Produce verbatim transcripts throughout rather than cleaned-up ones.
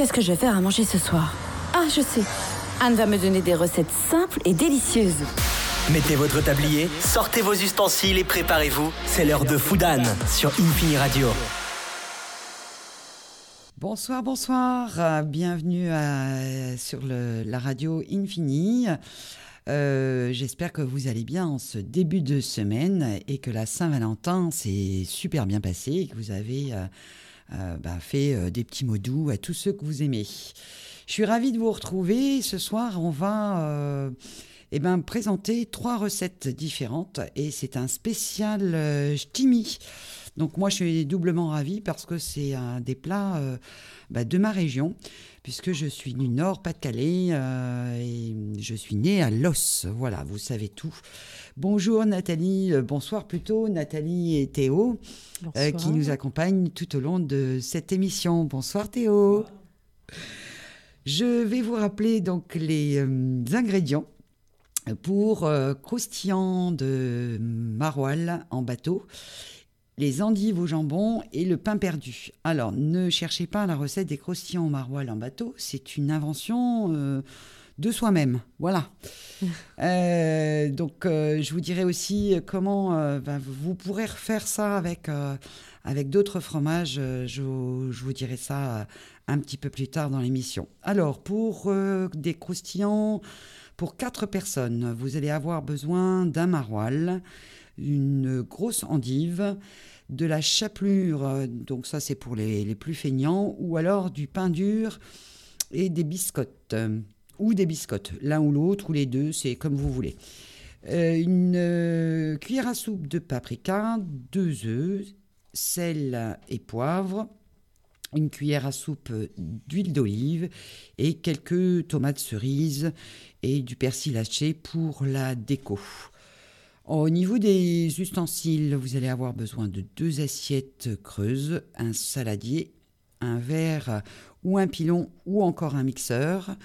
Qu'est-ce que je vais faire à manger ce soir? Ah, je sais. Anne va me donner des recettes simples et délicieuses. Mettez votre tablier, sortez vos ustensiles et préparez-vous. C'est l'heure de Food Anne sur Infini Radio. Bonsoir, bonsoir. Euh, bienvenue à, sur le, la radio Infini. Euh, j'espère que vous allez bien en ce début de semaine et que la Saint-Valentin s'est super bien passée et que vous avez euh, euh, bah, fait euh, des petits mots doux à tous ceux que vous aimez. Je suis ravie de vous retrouver. Ce soir, on va euh, eh ben, présenter trois recettes différentes et c'est un spécial euh, ch'timi. Donc moi, je suis doublement ravie parce que c'est un des plats euh, bah, de ma région, puisque je suis du Nord, Pas-de-Calais, euh, et je suis née à Los. Voilà, vous savez tout. Bonjour Nathalie, euh, bonsoir plutôt, Nathalie et Théo, euh, qui nous accompagnent tout au long de cette émission. Bonsoir Théo. Je vais vous rappeler donc les euh, ingrédients pour euh, croustillant de maroilles en bateau, les endives au jambon et le pain perdu. Alors, ne cherchez pas la recette des croustillants au maroilles en bateau, c'est une invention euh, de soi-même. Voilà. euh, donc, euh, je vous dirai aussi comment euh, ben, vous pourrez refaire ça avec, euh, avec d'autres fromages. Je, je vous dirai ça euh, un petit peu plus tard dans l'émission. Alors, pour euh, des croustillants, pour quatre personnes, vous allez avoir besoin d'un maroilles, une grosse endive, de la chapelure, donc ça c'est pour les, les plus feignants, ou alors du pain dur et des biscottes, euh, ou des biscottes, l'un ou l'autre, ou les deux, c'est comme vous voulez. Euh, une euh, cuillère à soupe de paprika, deux œufs, sel et poivre, une cuillère à soupe d'huile d'olive et quelques tomates cerises et du persil haché pour la déco. Au niveau des ustensiles, vous allez avoir besoin de deux assiettes creuses, un saladier, un verre ou un pilon ou encore un mixeur,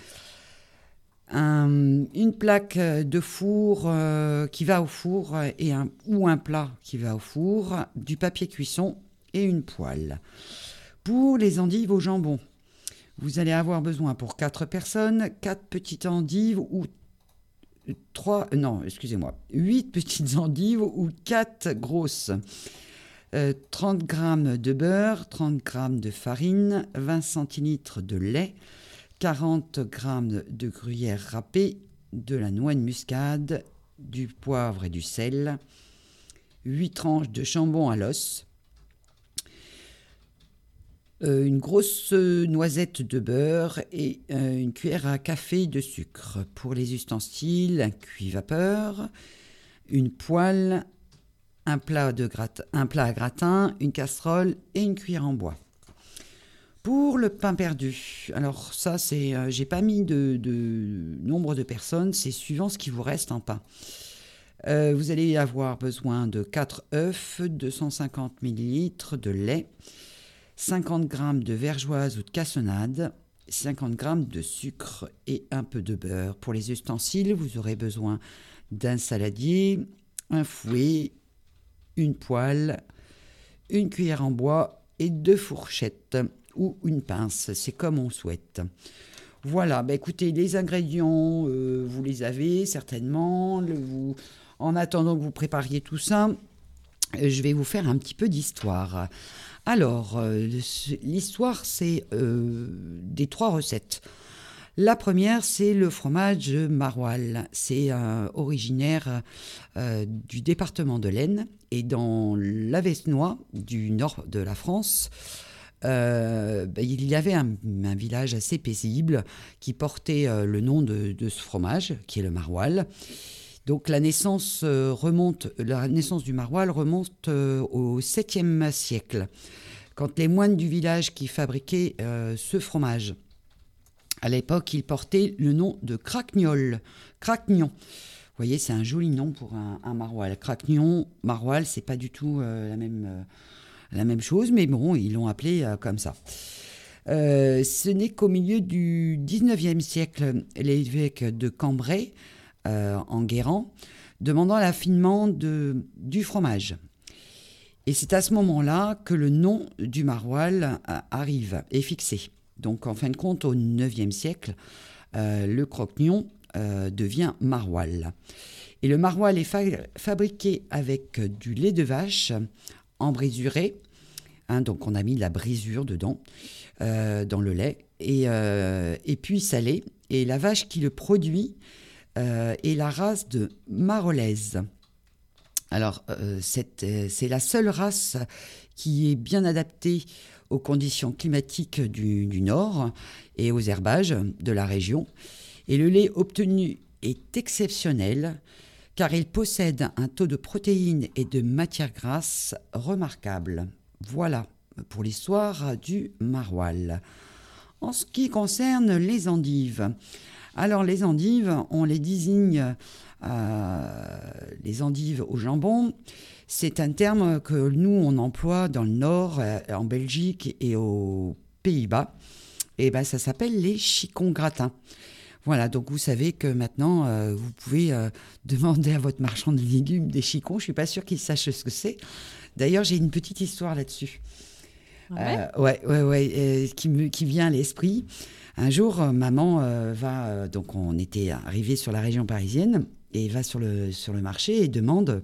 un, une plaque de four euh, qui va au four et un, ou un plat qui va au four, du papier cuisson et une poêle. Pour les endives au jambon, vous allez avoir besoin pour quatre personnes, quatre petites endives ou trois, non, excusez-moi, huit petites endives ou quatre grosses, euh, trente grammes de beurre, trente grammes de farine, vingt centilitres de lait, quarante grammes de gruyère râpée, de la noix de muscade, du poivre et du sel, huit tranches de jambon à l'os, Euh, une grosse noisette de beurre et euh, une cuillère à café de sucre. Pour les ustensiles, un cuit-vapeur, une poêle, un plat, de grat- un plat à gratin, une casserole et une cuillère en bois. Pour le pain perdu, alors ça, c'est, euh, j'ai pas mis de, de nombre de personnes, c'est suivant ce qui vous reste en pain. Euh, vous allez avoir besoin de quatre œufs, deux cent cinquante millilitres de lait, cinquante grammes de vergeoise ou de cassonade, cinquante grammes de sucre et un peu de beurre. Pour les ustensiles, vous aurez besoin d'un saladier, un fouet, une poêle, une cuillère en bois et deux fourchettes ou une pince. C'est comme on souhaite. Voilà, bah écoutez, les ingrédients, euh, vous les avez certainement. Le, vous, en attendant que vous prépariez tout ça, euh, je vais vous faire un petit peu d'histoire. Alors, euh, l'histoire, c'est euh, des trois recettes. La première, c'est le fromage maroilles. C'est euh, originaire euh, du département de l'Aisne et dans l'Avesnois du nord de la France. Euh, ben, il y avait un, un village assez paisible qui portait euh, le nom de, de ce fromage, qui est le maroilles. Donc la naissance, euh, remonte, la naissance du maroilles remonte euh, au septième siècle, quand les moines du village qui fabriquaient euh, ce fromage, à l'époque, il portait le nom de craquegnol, craquegnon. Vous voyez, c'est un joli nom pour un, un maroilles. Craquegnon, maroilles, c'est pas du tout euh, la, même, euh, la même chose, mais bon, ils l'ont appelé euh, comme ça. Euh, ce n'est qu'au milieu du dix-neuvième siècle, l'évêque de Cambrai, Euh, en Guérande, demandant l'affinement de, du fromage. Et c'est à ce moment-là que le nom du maroilles arrive, est fixé. Donc en fin de compte, au neuvième siècle, euh, le croquignon euh, devient maroilles. Et le maroilles est fa- fabriqué avec du lait de vache en brisuré. Hein, donc on a mis de la brisure dedans, euh, dans le lait, et, euh, et puis salé. Et la vache qui le produit euh, est la race de Marolaise. Alors euh, cette, euh, c'est la seule race qui est bien adaptée aux conditions climatiques du, du nord et aux herbages de la région. Et le lait obtenu est exceptionnel car il possède un taux de protéines et de matières grasses remarquable. Voilà pour l'histoire du maroilles. En ce qui concerne les endives, alors les endives, on les désigne, euh, les endives au jambon, c'est un terme que nous on emploie dans le Nord, euh, en Belgique et aux Pays-Bas, et ben ça s'appelle les chicons gratins. Voilà, donc vous savez que maintenant, euh, vous pouvez euh, demander à votre marchand de légumes des chicons. Je ne suis pas sûre qu'il sache ce que c'est. D'ailleurs, j'ai une petite histoire là-dessus. Ouais, euh, ouais, ouais, ouais euh, qui, me, qui vient à l'esprit. Un jour, euh, maman euh, va... Euh, donc, on était arrivé sur la région parisienne et va sur le, sur le marché et demande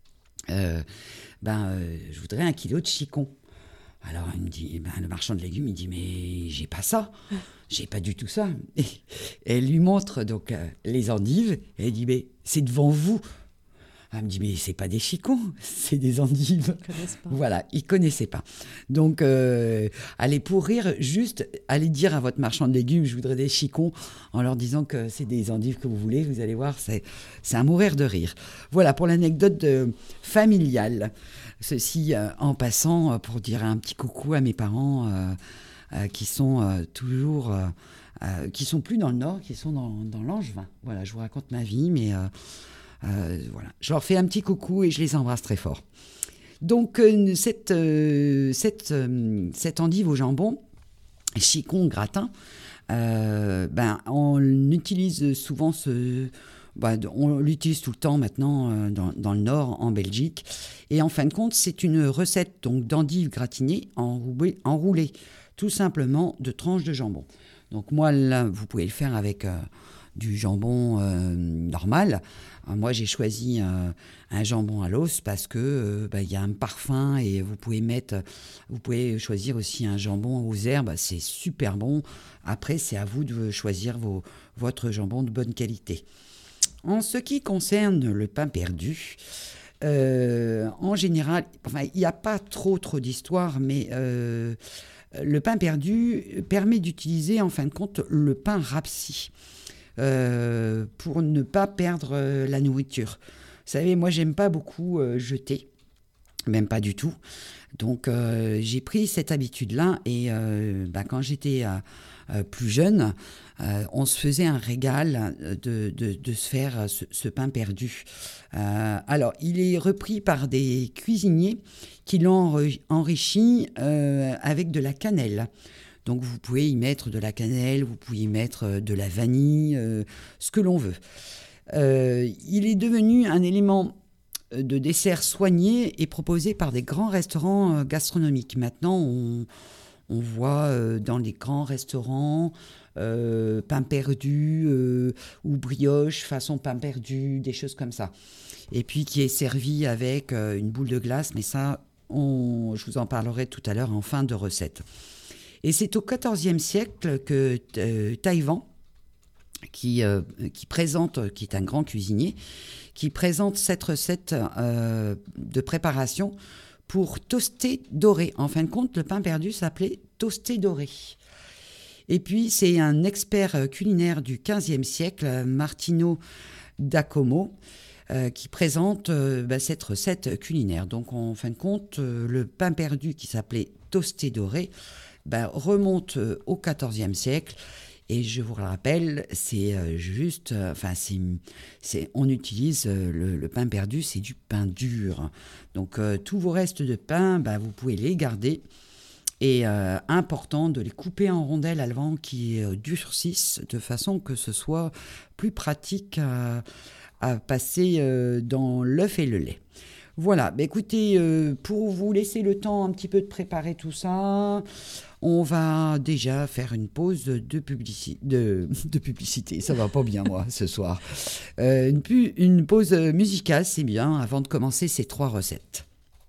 euh, ben, euh, je voudrais un kilo de chicons. Alors, il me dit, ben, le marchand de légumes, il dit, mais j'ai pas ça. J'ai pas du tout ça. Et, et elle lui montre donc euh, les endives. Et elle dit, mais c'est devant vous. Elle me dit, mais c'est pas des chicons, c'est des endives. ils connaissent pas. Voilà, ils connaissaient pas. Donc, euh, allez, pour rire, juste, allez dire à votre marchand de légumes, je voudrais des chicons, en leur disant que c'est des endives que vous voulez. Vous allez voir, c'est, c'est à mourir de rire. Voilà, pour l'anecdote de, familiale. Ceci euh, en passant euh, pour dire un petit coucou à mes parents euh, euh, qui sont euh, toujours, euh, euh, qui sont plus dans le Nord, qui sont dans, dans l'Angevin. Voilà, je vous raconte ma vie, mais euh, euh, voilà, je leur fais un petit coucou et je les embrasse très fort. Donc euh, cette, euh, cette, euh, cette endive au jambon, chicon gratin, euh, ben on utilise souvent ce Bah, on l'utilise tout le temps maintenant euh, dans, dans le Nord, en Belgique. Et en fin de compte, c'est une recette donc, d'endives gratinées enroulées, enroulées tout simplement de tranches de jambon. Donc moi, là, vous pouvez le faire avec euh, du jambon euh, normal. Euh, moi, j'ai choisi euh, un jambon à l'os parce que euh, bah, y a un parfum et vous pouvez mettre, vous pouvez choisir aussi un jambon aux herbes. C'est super bon. Après, c'est à vous de choisir vos, votre jambon de bonne qualité. En ce qui concerne le pain perdu, euh, en général, enfin, il n'y a pas trop, trop d'histoire, mais euh, le pain perdu permet d'utiliser, en fin de compte, le pain rapsi euh, pour ne pas perdre euh, la nourriture. Vous savez, moi, j'aime pas beaucoup euh, jeter, même pas du tout. Donc, euh, j'ai pris cette habitude-là et euh, bah, quand j'étais euh, euh, plus jeune, euh, on se faisait un régal de, de, de se faire ce, ce pain perdu. Euh, alors, il est repris par des cuisiniers qui l'ont enrichi euh, avec de la cannelle. Donc, vous pouvez y mettre de la cannelle, vous pouvez y mettre de la vanille, euh, ce que l'on veut. Euh, il est devenu un élément de dessert soigné et proposé par des grands restaurants gastronomiques. Maintenant, on, on voit euh, dans les grands restaurants euh, pain perdu euh, ou brioche façon pain perdu, des choses comme ça. Et puis qui est servi avec euh, une boule de glace, mais ça, on, je vous en parlerai tout à l'heure en fin de recette. Et c'est au quatorzième siècle que euh, Taïwan, qui, euh, qui présente, qui est un grand cuisinier, qui présente cette recette euh, de préparation pour toasté doré. En fin de compte, le pain perdu s'appelait toasté doré. Et puis, c'est un expert culinaire du quinzième siècle, Martino d'Acomo, euh, qui présente euh, bah, cette recette culinaire. Donc, en fin de compte, euh, le pain perdu qui s'appelait toasté doré bah, remonte euh, au quatorzième siècle. Et je vous le rappelle, c'est euh, juste, euh, enfin, c'est, c'est, on utilise euh, le, le pain perdu, c'est du pain dur. Donc, euh, tous vos restes de pain, bah, vous pouvez les garder. Et euh, important de les couper en rondelles avant qu'ils euh, durcissent, de façon que ce soit plus pratique à, à passer euh, dans l'œuf et le lait. Voilà, bah, écoutez, euh, pour vous laisser le temps un petit peu de préparer tout ça, On va déjà faire une pause de, publici- de, de publicité. Ça va pas bien, moi, ce soir. Euh, une, pu- une pause musicale, c'est bien, avant de commencer ces trois recettes.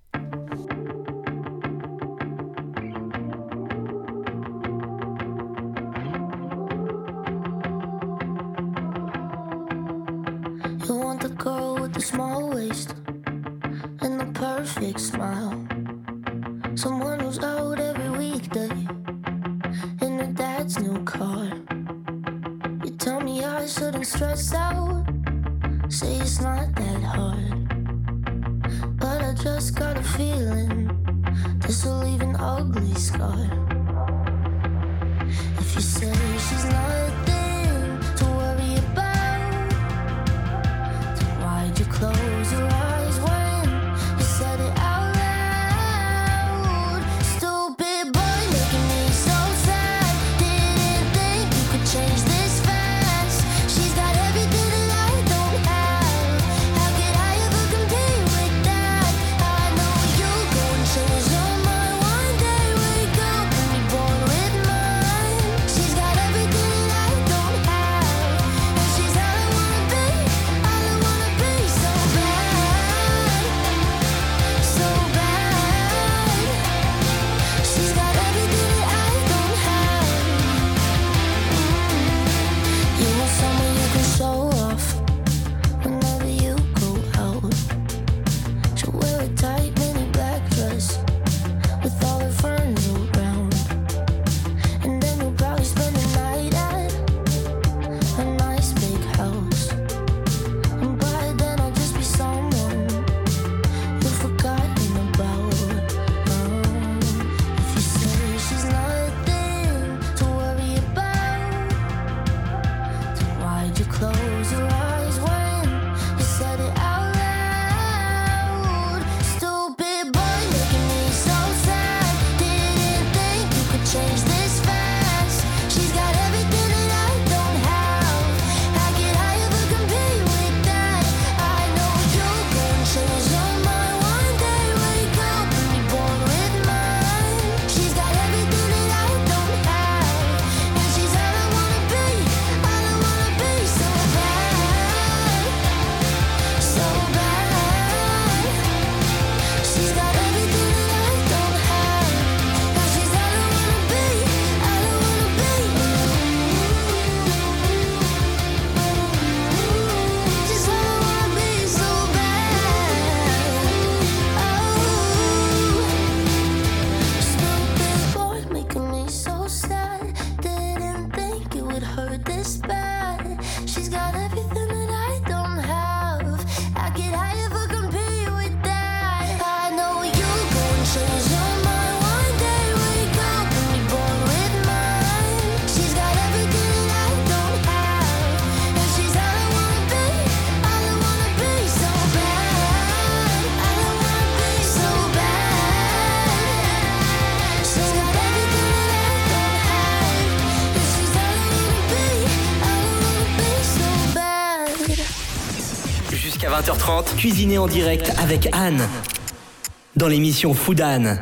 You want the girl with the small waist and the perfect smile. Someone who's out every weekday in her dad's new car. You tell me I shouldn't stress out, say it's not that hard. But I just got a feeling this will leave an ugly scar. If you say she's nothing to worry about, then why'd you close your eyes when you said it out loud? Stupid boy making me so sad. Didn't think you could change this fast. She's got everything that I don't have. How could I ever compete with that? I know you'll go and change your mind one day. Wake up and be born with mine. She's got everything that I don't have, and she's all I wanna be, all I wanna be. So bad, so bad. She's got everything that I don't have. You want someone you can show off whenever you go out. She'll wear a tight mini black dress with all her friends around, and then you'll probably spend the night at a nice big house. And by then I'll just be someone you've forgotten about. Um, if you say she's nothing to worry about, then why'd you close your eyes when you said it out loud? Stupid boy making me so sad. Didn't think you could change this fast. She's got everything that I don't have. How could I ever compete with that? I know you'll go and change your mind one day. Wake up and be born with mine. She's got everything that I don't have, and she's all I wanna be, all I wanna be. So bad, so bad. She's got everything that I don't have, and she's all I wanna be, all I wanna be. She's all I wanna be, so bad. Oh, stupid boy making me so sad. Didn't think it would hurt this bad. She's got everything that I don't have. How could I ever compete with that? I know you'll go and change your mind one day. Wake up and be born with mine. She's got everything that I don't have, and she's all I wanna be, all I wanna be. So bad, all I wanna be. So bad. She's got everything that I don't have, and she's all I wanna be, all I wanna be. So bad. Jusqu'à vingt heures trente, cuisinez en direct avec Anne dans l'émission Food Anne.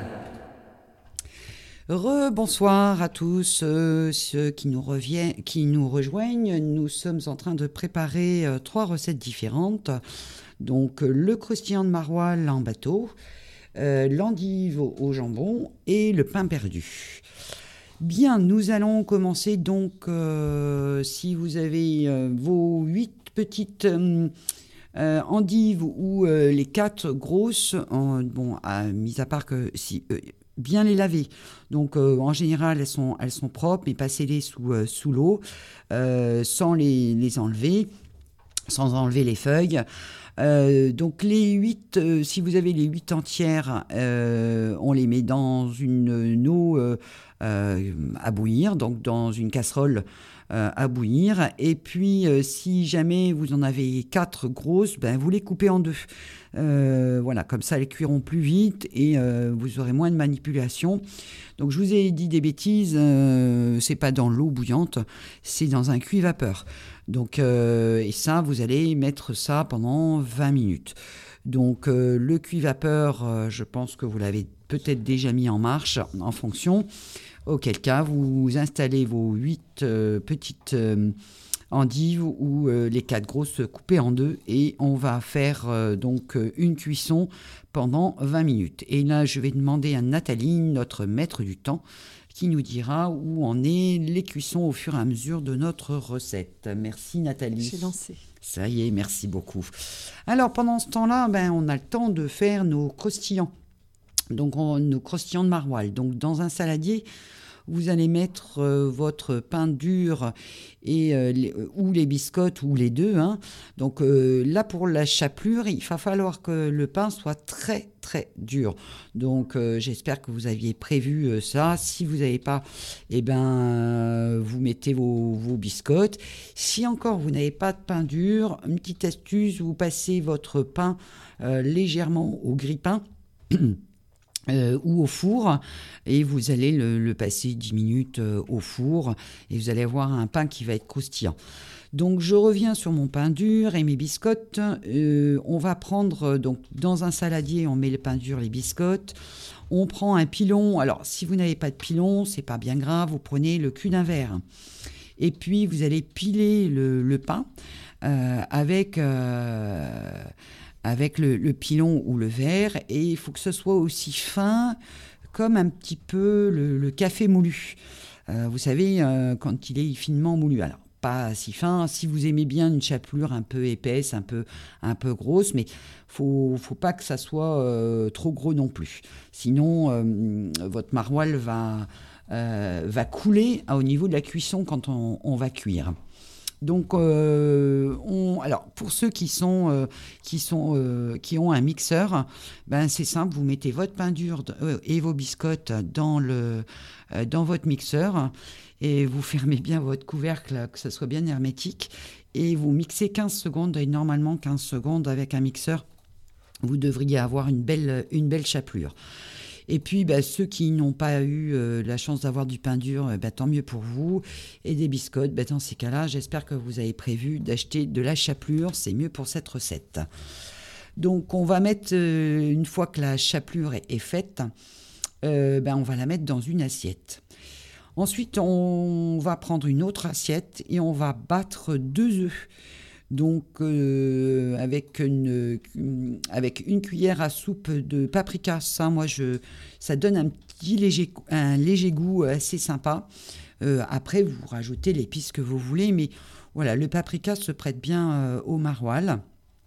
Rebonsoir à tous euh, ceux qui nous, reviennent, qui nous rejoignent. Nous sommes en train de préparer euh, trois recettes différentes. Donc euh, le croustillant de maroilles en bateau, euh, l'endive au, au jambon et le pain perdu. Bien, nous allons commencer donc, euh, si vous avez euh, vos huit petites euh, euh, endives ou euh, les quatre grosses, euh, bon, à, mis à part que si... Euh, bien les laver. Donc, euh, en général, elles sont, elles sont propres, mais passez-les sous, euh, sous l'eau, euh, sans les, les enlever, sans enlever les feuilles. Euh, donc, les huit, euh, si vous avez les huit entières, euh, on les met dans une, une eau euh, euh, à bouillir, donc dans une casserole euh, à bouillir. Et puis, euh, si jamais vous en avez quatre grosses, ben, vous les coupez en deux. Euh, voilà, comme ça, elles cuiront plus vite et euh, vous aurez moins de manipulation. Donc, je vous ai dit des bêtises, euh, c'est pas dans l'eau bouillante, c'est dans un cuit-vapeur. Donc, euh, et ça, vous allez mettre ça pendant vingt minutes. Donc, euh, le cuit-vapeur, euh, je pense que vous l'avez peut-être déjà mis en marche en fonction. Auquel cas, vous installez vos huit euh, petites euh, endives ou euh, les quatre grosses coupées en deux et on va faire euh, donc une cuisson pendant vingt minutes. Et là, je vais demander à Nathalie, notre maître du temps, qui nous dira où en est les cuissons au fur et à mesure de notre recette. Merci Nathalie. J'ai lancé. Ça y est, merci beaucoup. Alors pendant ce temps-là, ben, on a le temps de faire nos croustillants. Donc on, nos croustillants de maroilles. Donc dans un saladier, vous allez mettre euh, votre pain dur et, euh, les, ou les biscottes ou les deux. Hein. Donc euh, là pour la chapelure, il va falloir que le pain soit très très dur. Donc euh, j'espère que vous aviez prévu euh, ça. Si vous n'avez pas, eh ben, euh, vous mettez vos, vos biscottes. Si encore vous n'avez pas de pain dur, une petite astuce, vous passez votre pain euh, légèrement au grille-pain. Euh, ou au four et vous allez le, le passer dix minutes euh, au four et vous allez avoir un pain qui va être croustillant. Donc je reviens sur mon pain dur et mes biscottes. Euh, on va prendre, donc dans un saladier, on met le pain dur, les biscottes. On prend un pilon. Alors si vous n'avez pas de pilon, c'est pas bien grave, vous prenez le cul d'un verre. Et puis vous allez piler le, le pain euh, avec... Euh, avec le, le pilon ou le verre, et il faut que ce soit aussi fin comme un petit peu le, le café moulu. Euh, vous savez, euh, quand il est finement moulu. Alors, pas si fin, si vous aimez bien une chapelure un peu épaisse, un peu, un peu grosse, mais il faut, faut pas que ça soit euh, trop gros non plus. Sinon, euh, votre maroilles va, euh, va couler au niveau de la cuisson quand on, on va cuire. Donc, euh, on, alors pour ceux qui sont, euh, qui sont, euh, qui ont un mixeur, ben c'est simple, vous mettez votre pain dur euh, et vos biscottes dans le, euh, dans votre mixeur et vous fermez bien votre couvercle, que ça soit bien hermétique, et vous mixez quinze secondes. Et normalement, quinze secondes avec un mixeur, vous devriez avoir une belle, une belle chapelure. Et puis, bah, ceux qui n'ont pas eu euh, la chance d'avoir du pain dur, bah, tant mieux pour vous. Et des biscottes, bah, dans ces cas-là, j'espère que vous avez prévu d'acheter de la chapelure. C'est mieux pour cette recette. Donc, on va mettre, euh, une fois que la chapelure est, est faite, euh, bah, on va la mettre dans une assiette. Ensuite, on va prendre une autre assiette et on va battre deux œufs. Donc, euh, avec, une, avec une cuillère à soupe de paprika, ça, moi, je, ça donne un petit léger, un léger goût assez sympa. Euh, après, vous rajoutez l'épice que vous voulez, mais voilà, le paprika se prête bien euh, au maroilles.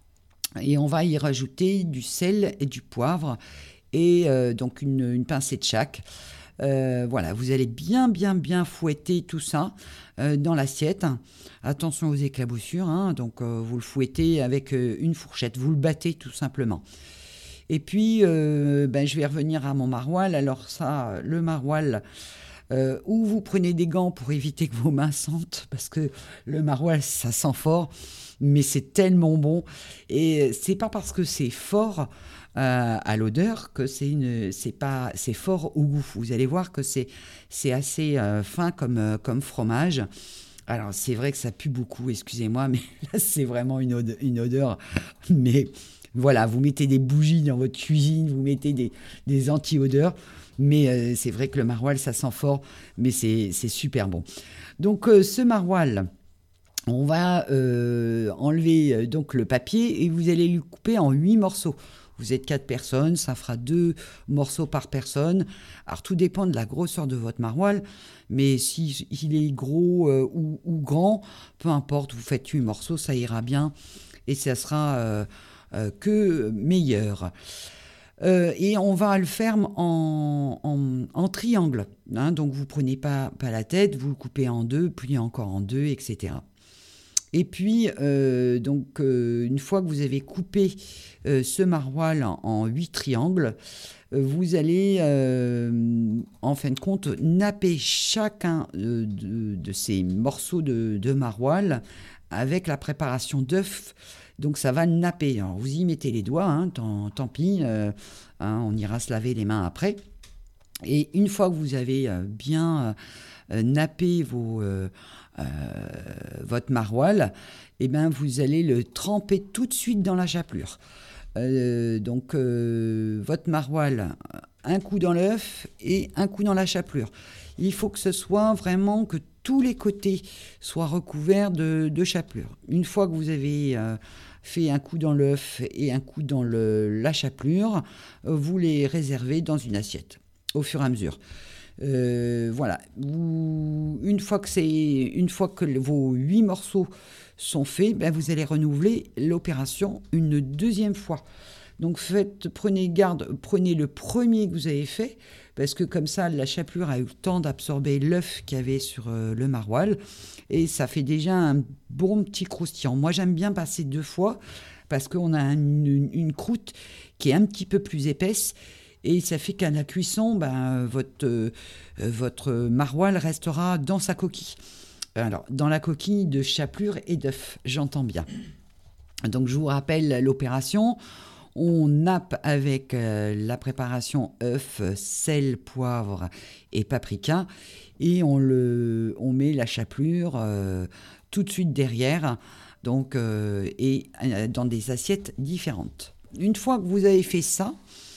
Et on va y rajouter du sel et du poivre, et euh, donc une, une pincée de chaque. Euh, voilà, vous allez bien, bien, bien fouetter tout ça euh, dans l'assiette. Attention aux éclaboussures, hein, donc euh, vous le fouettez avec euh, une fourchette, vous le battez tout simplement. Et puis, euh, ben, je vais revenir à mon maroilles. Alors ça, le maroilles, euh, ou vous prenez des gants pour éviter que vos mains sentent, parce que le maroilles, ça sent fort, mais c'est tellement bon. Et c'est pas parce que c'est fort Euh, à l'odeur que c'est une c'est pas c'est fort au goût. Vous allez voir que c'est c'est assez euh, fin comme euh, comme fromage. Alors c'est vrai que ça pue beaucoup, excusez-moi, mais là c'est vraiment une odeur, une odeur. Mais voilà, vous mettez des bougies dans votre cuisine, vous mettez des des anti-odeurs, mais euh, c'est vrai que le maroilles ça sent fort, mais c'est c'est super bon. Donc euh, ce maroilles, on va euh, enlever euh, donc le papier et vous allez le couper en huit morceaux. Vous êtes quatre personnes, ça fera deux morceaux par personne. Alors, tout dépend de la grosseur de votre maroilles, mais si il est gros euh, ou, ou grand, peu importe, vous faites huit morceaux, ça ira bien et ça sera euh, euh, que meilleur. Euh, et on va le faire en, en, en triangle. Hein, donc, vous ne prenez pas, pas la tête, vous le coupez en deux, puis encore en deux, et cetera. Et puis, euh, donc, euh, une fois que vous avez coupé euh, ce maroilles en huit triangles, euh, vous allez, euh, en fin de compte, napper chacun de, de, de ces morceaux de, de maroilles avec la préparation d'œufs. Donc, ça va napper. Alors, vous y mettez les doigts, hein, tant, tant pis, euh, hein, on ira se laver les mains après. Et une fois que vous avez euh, bien euh, nappé vos... Euh, Euh, votre maroilles, eh ben, vous allez le tremper tout de suite dans la chapelure. Euh, donc, euh, votre maroilles, un coup dans l'œuf et un coup dans la chapelure. il faut que ce soit vraiment que tous les côtés soient recouverts de, de chapelure. Une fois que vous avez euh, fait un coup dans l'œuf et un coup dans le, la chapelure, euh, vous les réservez dans une assiette au fur et à mesure. Euh, voilà. Vous, une fois que, c'est, une fois que vos huit morceaux sont faits, ben vous allez renouveler l'opération une deuxième fois. Donc faites, prenez garde, prenez le premier que vous avez fait, parce que comme ça, la chapelure a eu le temps d'absorber l'œuf qu'il y avait sur euh, le maroilles, et ça fait déjà un bon petit croustillant. Moi, j'aime bien passer deux fois, parce qu'on a une, une, une croûte qui est un petit peu plus épaisse, et ça fait qu'à la cuisson, ben, votre, euh, votre maroilles restera dans sa coquille. Alors, dans la coquille de chapelure et d'œuf, j'entends bien. Donc, je vous rappelle l'opération. On nappe avec euh, la préparation œuf, sel, poivre et paprika. Et on, le, on met la chapelure euh, tout de suite derrière, donc, euh, et euh, dans des assiettes différentes. Une fois que vous avez fait ça,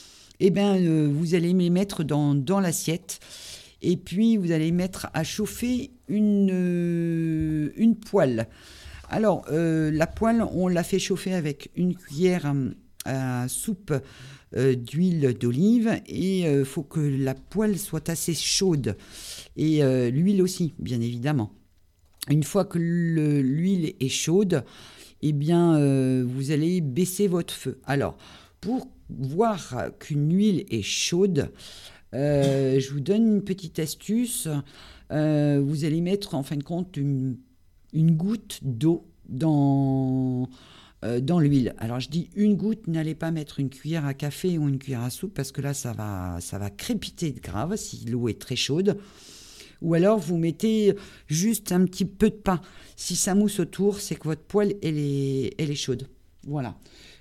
eh ben, euh, vous allez les mettre dans, dans l'assiette. Et puis, vous allez mettre à chauffer une, euh, une poêle. Alors, euh, la poêle, on l'a fait chauffer avec une cuillère à soupe euh, d'huile d'olive. Et il euh, faut que la poêle soit assez chaude. Et euh, l'huile aussi, bien évidemment. Une fois que le, l'huile est chaude, eh bien, euh, vous allez baisser votre feu. Alors, pour voir qu'une huile est chaude, Euh, je vous donne une petite astuce. Euh, vous allez mettre en fin de compte une, une goutte d'eau dans, euh, dans l'huile. Alors je dis une goutte, n'allez pas mettre une cuillère à café ou une cuillère à soupe parce que là ça va, ça va crépiter de grave si l'eau est très chaude. Ou alors vous mettez juste un petit peu de pain. Si ça mousse autour, c'est que votre poêle elle est, elle est chaude. Voilà.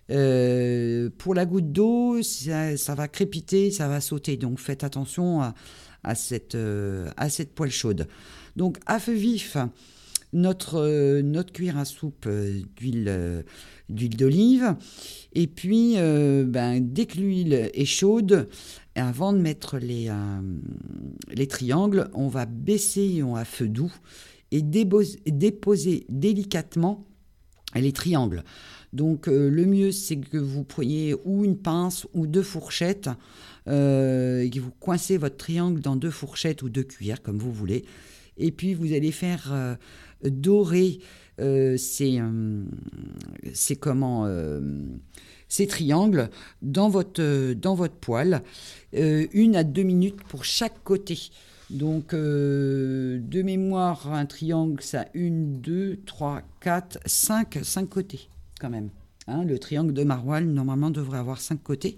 Euh, pour la goutte d'eau, ça, ça va crépiter, ça va sauter. Donc faites attention à, à, cette, euh, à cette poêle chaude. Donc à feu vif, notre, euh, notre cuillère à soupe euh, d'huile, euh, d'huile d'olive. Et puis, euh, ben, dès que l'huile est chaude, avant de mettre les, euh, les triangles, on va baisser à feu doux et déposer, déposer délicatement les triangles. Donc euh, le mieux, c'est que vous preniez ou une pince ou deux fourchettes euh, et que vous coincez votre triangle dans deux fourchettes ou deux cuillères, comme vous voulez. Et puis, vous allez faire euh, dorer euh, ces, euh, ces, comment, euh, ces triangles dans votre, euh, dans votre poêle, euh, une à deux minutes pour chaque côté. Donc, euh, de mémoire, un triangle, ça a une, deux, trois, quatre, cinq, cinq côtés. Quand même. Hein, le triangle de maroilles, normalement, devrait avoir cinq côtés.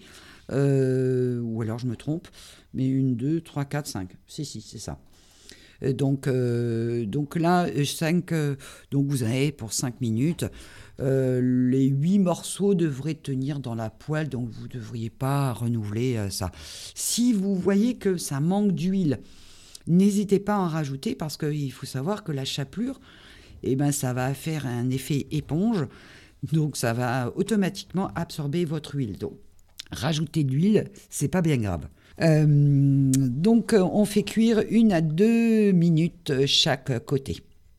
Euh, ou alors, je me trompe. Mais une, deux, trois, quatre, cinq. Si, si, c'est ça. Euh, donc, euh, donc là, cinq, euh, donc vous avez pour cinq minutes. Euh, les huit morceaux devraient tenir dans la poêle, donc vous ne devriez pas renouveler euh, ça. Si vous voyez que ça manque d'huile, n'hésitez pas à en rajouter parce qu'il faut savoir que la chapelure, eh ben, ça va faire un effet éponge. Donc, ça va automatiquement absorber votre huile. Donc, rajouter de l'huile, c'est pas bien grave. Euh, donc, on fait cuire une à deux minutes chaque côté.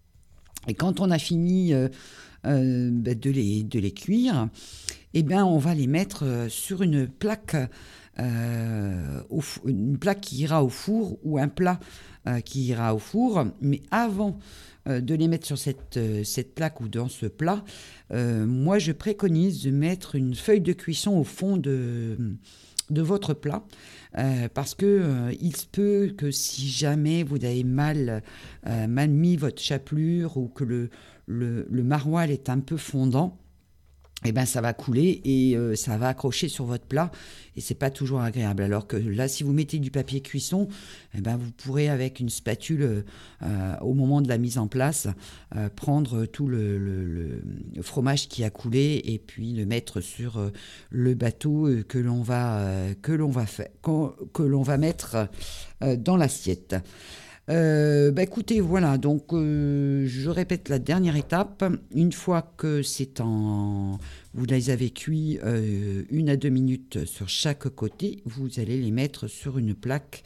Et quand on a fini euh, euh, de, les, de les cuire, eh bien, on va les mettre sur une plaque, euh, au, une plaque qui ira au four ou un plat euh, qui ira au four. Mais avant de les mettre sur cette, cette plaque ou dans ce plat, euh, moi je préconise de mettre une feuille de cuisson au fond de, de votre plat euh, parce que euh, il se peut que si jamais vous avez mal, euh, mal mis votre chapelure ou que le, le, le maroilles est un peu fondant, eh ben ça va couler et euh, ça va accrocher sur votre plat et c'est pas toujours agréable. Alors que là, si vous mettez du papier cuisson, eh ben vous pourrez avec une spatule euh, au moment de la mise en place euh, prendre tout le, le, le fromage qui a coulé et puis le mettre sur euh, le bateau que l'on va euh, que l'on va faire que l'on va mettre euh, dans l'assiette. Euh, bah écoutez, voilà, donc euh, je répète la dernière étape. Une fois que c'est en, vous les avez cuits euh, une à deux minutes sur chaque côté, vous allez les mettre sur une plaque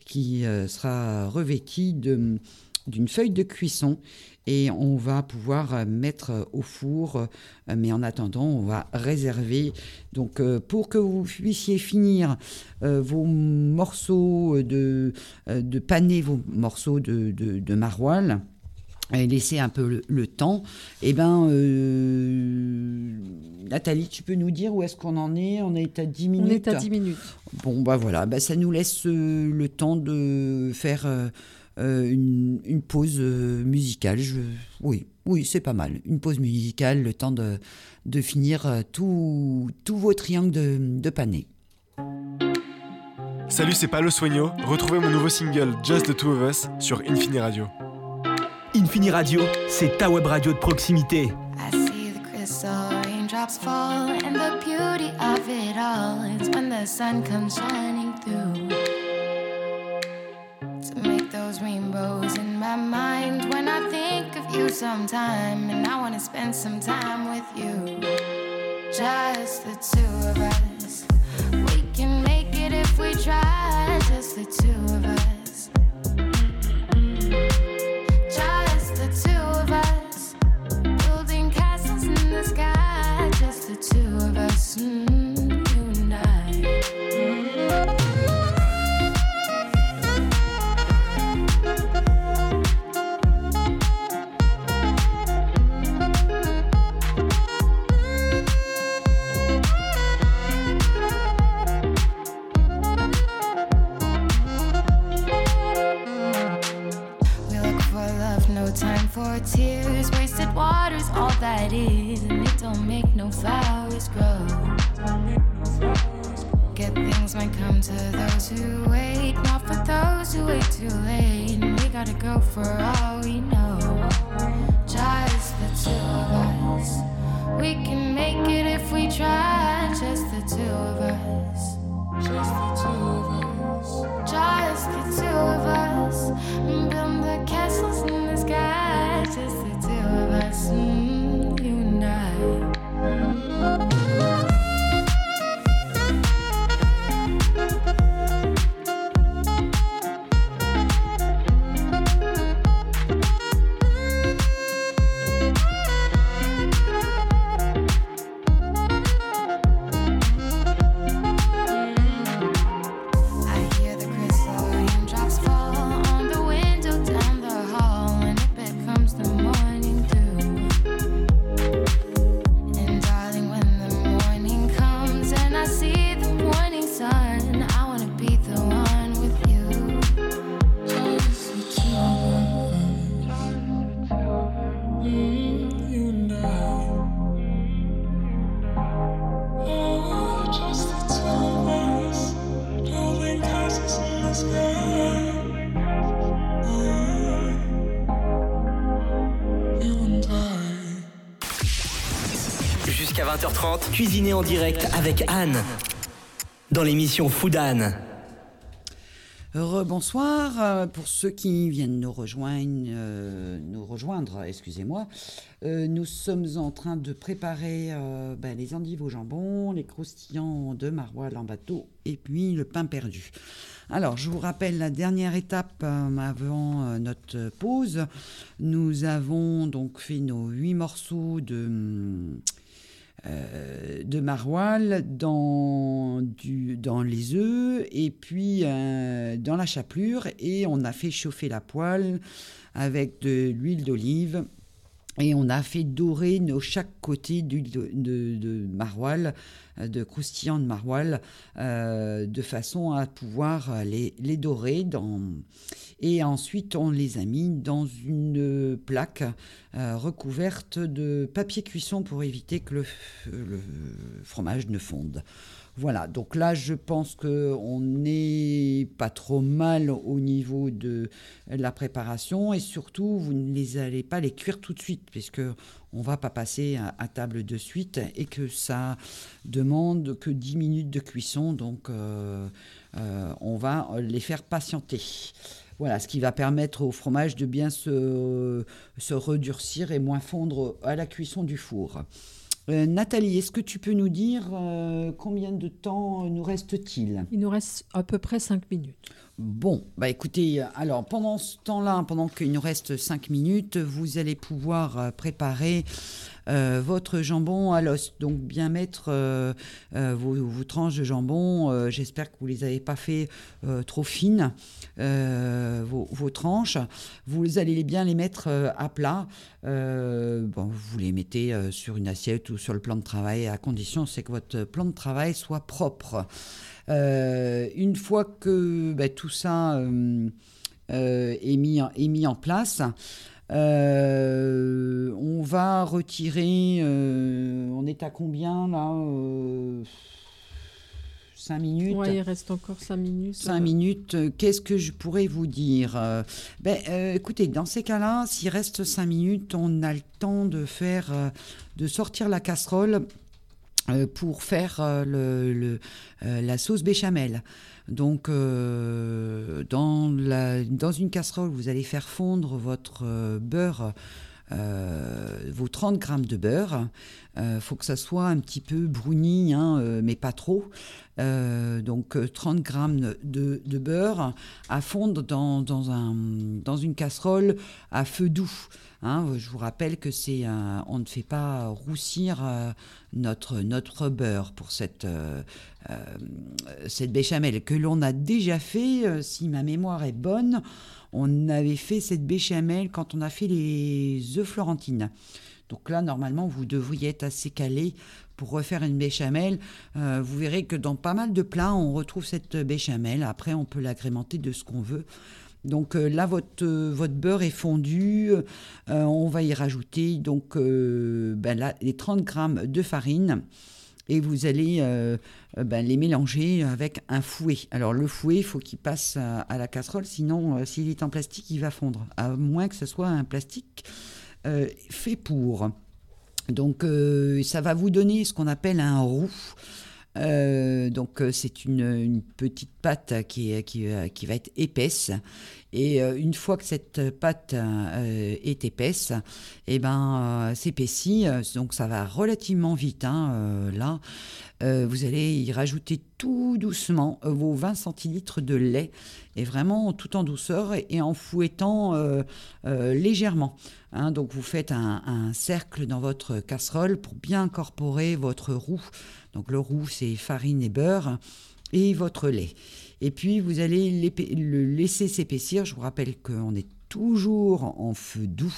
qui euh, sera revêtie de, d'une feuille de cuisson. Et on va pouvoir mettre au four, mais en attendant, on va réserver. Donc, euh, pour que vous puissiez finir euh, vos morceaux de, de paner, vos morceaux de, de, de maroilles, et laisser un peu le, le temps, eh ben, euh, Nathalie, tu peux nous dire où est-ce qu'on en est ? On est à dix minutes. On est à dix minutes. Bon, bah voilà, bah, ça nous laisse euh, le temps de faire... Euh, Euh, une, une pause euh, musicale. Je, oui, oui, c'est pas mal. Une pause musicale, le temps de, de finir euh, tous vos triangles de, de pané. Salut, c'est Paolo Sueño. Retrouvez mon nouveau single Just the Two of Us sur Infini Radio. Infini Radio, c'est ta web radio de proximité. I see the crystal raindrops fall, and the beauty of it all is when the sun comes shining through. To make those rainbows in my mind when I think of you sometime, and I wanna spend some time with you. Just the two of us. We can make it if we try. Just the two of us. Just the two of us. Building castles in the sky. Just the two of us. Mm, you and I. Time for tears, wasted water's all that is, and it don't make no flowers grow. Good things might come to those who wait, not for those who wait too late. And we gotta go for all we know. Just the two of us. We can make it if we try. Just the two of us. Just the two of us. Just the two of us. Build the castles in the sky. Just the two of us. Mm, you and I. vingt heures trente, cuisiner en direct avec Anne dans l'émission Food Anne. Rebonsoir, pour ceux qui viennent nous rejoindre, euh, nous rejoindre excusez-moi, euh, nous sommes en train de préparer euh, ben, les endives au jambon, les croustillants de maroilles en bateau et puis le pain perdu. Alors, je vous rappelle la dernière étape euh, avant euh, notre pause. Nous avons donc fait nos huit morceaux de... Euh, de maroilles dans, du, dans les œufs et puis euh, dans la chapelure, et on a fait chauffer la poêle avec de l'huile d'olive et on a fait dorer nos chaque côté d'huile de, de, de maroilles, de croustillants de maroilles, euh, de façon à pouvoir les, les dorer dans... Et ensuite, on les a mis dans une plaque euh, recouverte de papier cuisson pour éviter que le, le fromage ne fonde. Voilà, donc là, je pense qu'on n'est pas trop mal au niveau de la préparation, et surtout, vous ne les allez pas les cuire tout de suite, puisque on ne va pas passer à, à table de suite, et que ça demande que dix minutes de cuisson, donc euh, euh, on va les faire patienter. Voilà, ce qui va permettre au fromage de bien se, se redurcir et moins fondre à la cuisson du four. Euh, Nathalie, est-ce que tu peux nous dire euh, combien de temps nous reste-t-il ? Il nous reste à peu près cinq minutes. Bon, bah écoutez, alors pendant ce temps-là, pendant qu'il nous reste cinq minutes, vous allez pouvoir euh, préparer euh, votre jambon à l'os. Donc bien mettre euh, euh, vos, vos tranches de jambon, euh, j'espère que vous ne les avez pas fait euh, trop fines, euh, vos, vos tranches. Vous allez bien les mettre euh, à plat. Euh, bon, vous les mettez euh, sur une assiette ou sur le plan de travail, à condition c'est que votre plan de travail soit propre. Euh, une fois que bah, tout ça euh, euh, est, mis, est mis en place, euh, on va retirer, euh, on est à combien là euh, cinq minutes. Ouais, il reste encore cinq minutes. cinq minutes, qu'est-ce que je pourrais vous dire euh, ben, euh, écoutez, dans ces cas-là, s'il reste cinq minutes, on a le temps de faire, euh, de sortir la casserole Euh, pour faire euh, le, le, euh, la sauce béchamel. Donc, euh, dans, la, dans une casserole, vous allez faire fondre votre euh, beurre, euh, vos trente grammes de beurre. Il euh, faut que ça soit un petit peu bruni, hein, euh, mais pas trop. Euh, donc, trente grammes de, de beurre à fondre dans, dans, un, dans une casserole à feu doux. Hein, je vous rappelle que c'est un, on ne fait pas roussir euh, notre, notre beurre pour cette, euh, euh, cette béchamel que l'on a déjà fait, euh, si ma mémoire est bonne, on avait fait cette béchamel quand on a fait les œufs florentines. Donc là, normalement, vous devriez être assez calé pour refaire une béchamel. Euh, vous verrez que dans pas mal de plats, on retrouve cette béchamel. Après, on peut l'agrémenter de ce qu'on veut. Donc euh, là, votre, euh, votre beurre est fondu. Euh, on va y rajouter donc, euh, ben là, les trente grammes de farine. Et vous allez euh, ben, les mélanger avec un fouet. Alors le fouet, il faut qu'il passe à, à la casserole. Sinon, euh, s'il est en plastique, il va fondre. À moins que ce soit un plastique euh, fait pour. Donc euh, ça va vous donner ce qu'on appelle un roux. Euh, donc euh, c'est une, une petite pâte qui, est, qui, euh, qui va être épaisse, et euh, une fois que cette pâte euh, est épaisse, et ben euh, s'épaissit, donc ça va relativement vite, hein, euh, là euh, vous allez y rajouter tout doucement euh, vos vingt centilitres de lait, et vraiment tout en douceur et, et en fouettant euh, euh, légèrement, hein. Donc vous faites un, un cercle dans votre casserole pour bien incorporer votre roux. Donc le roux, c'est farine et beurre, et votre lait. Et puis vous allez le laisser s'épaissir. Je vous rappelle qu'on est toujours en feu doux,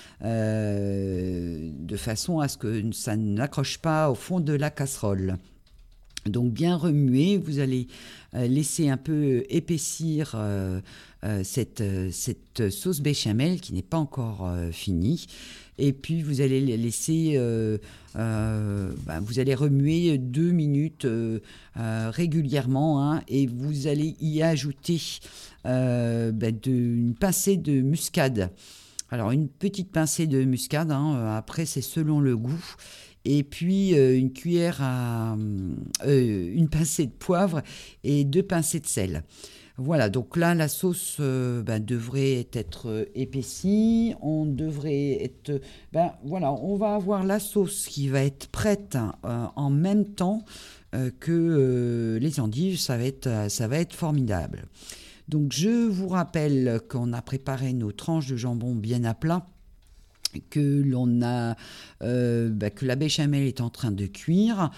euh, de façon à ce que ça n'accroche pas au fond de la casserole. Donc bien remuer, vous allez euh, laisser un peu épaissir euh, euh, cette, euh, cette sauce béchamel qui n'est pas encore euh, finie. Et puis vous allez laisser, euh, euh, ben, vous allez remuer deux minutes euh, euh, régulièrement, hein, et vous allez y ajouter euh, ben, de, une pincée de muscade. Alors une petite pincée de muscade, hein, après c'est selon le goût. Et puis euh, une cuillère à euh, une pincée de poivre et deux pincées de sel. Voilà, donc là la sauce euh, ben, devrait être épaissie, on devrait être, ben voilà, on va avoir la sauce qui va être prête euh, en même temps euh, que euh, les endives, ça va être, ça va être formidable. Donc je vous rappelle qu'on a préparé nos tranches de jambon bien à plat, que l'on a, euh, bah, que la béchamel est en train de cuire.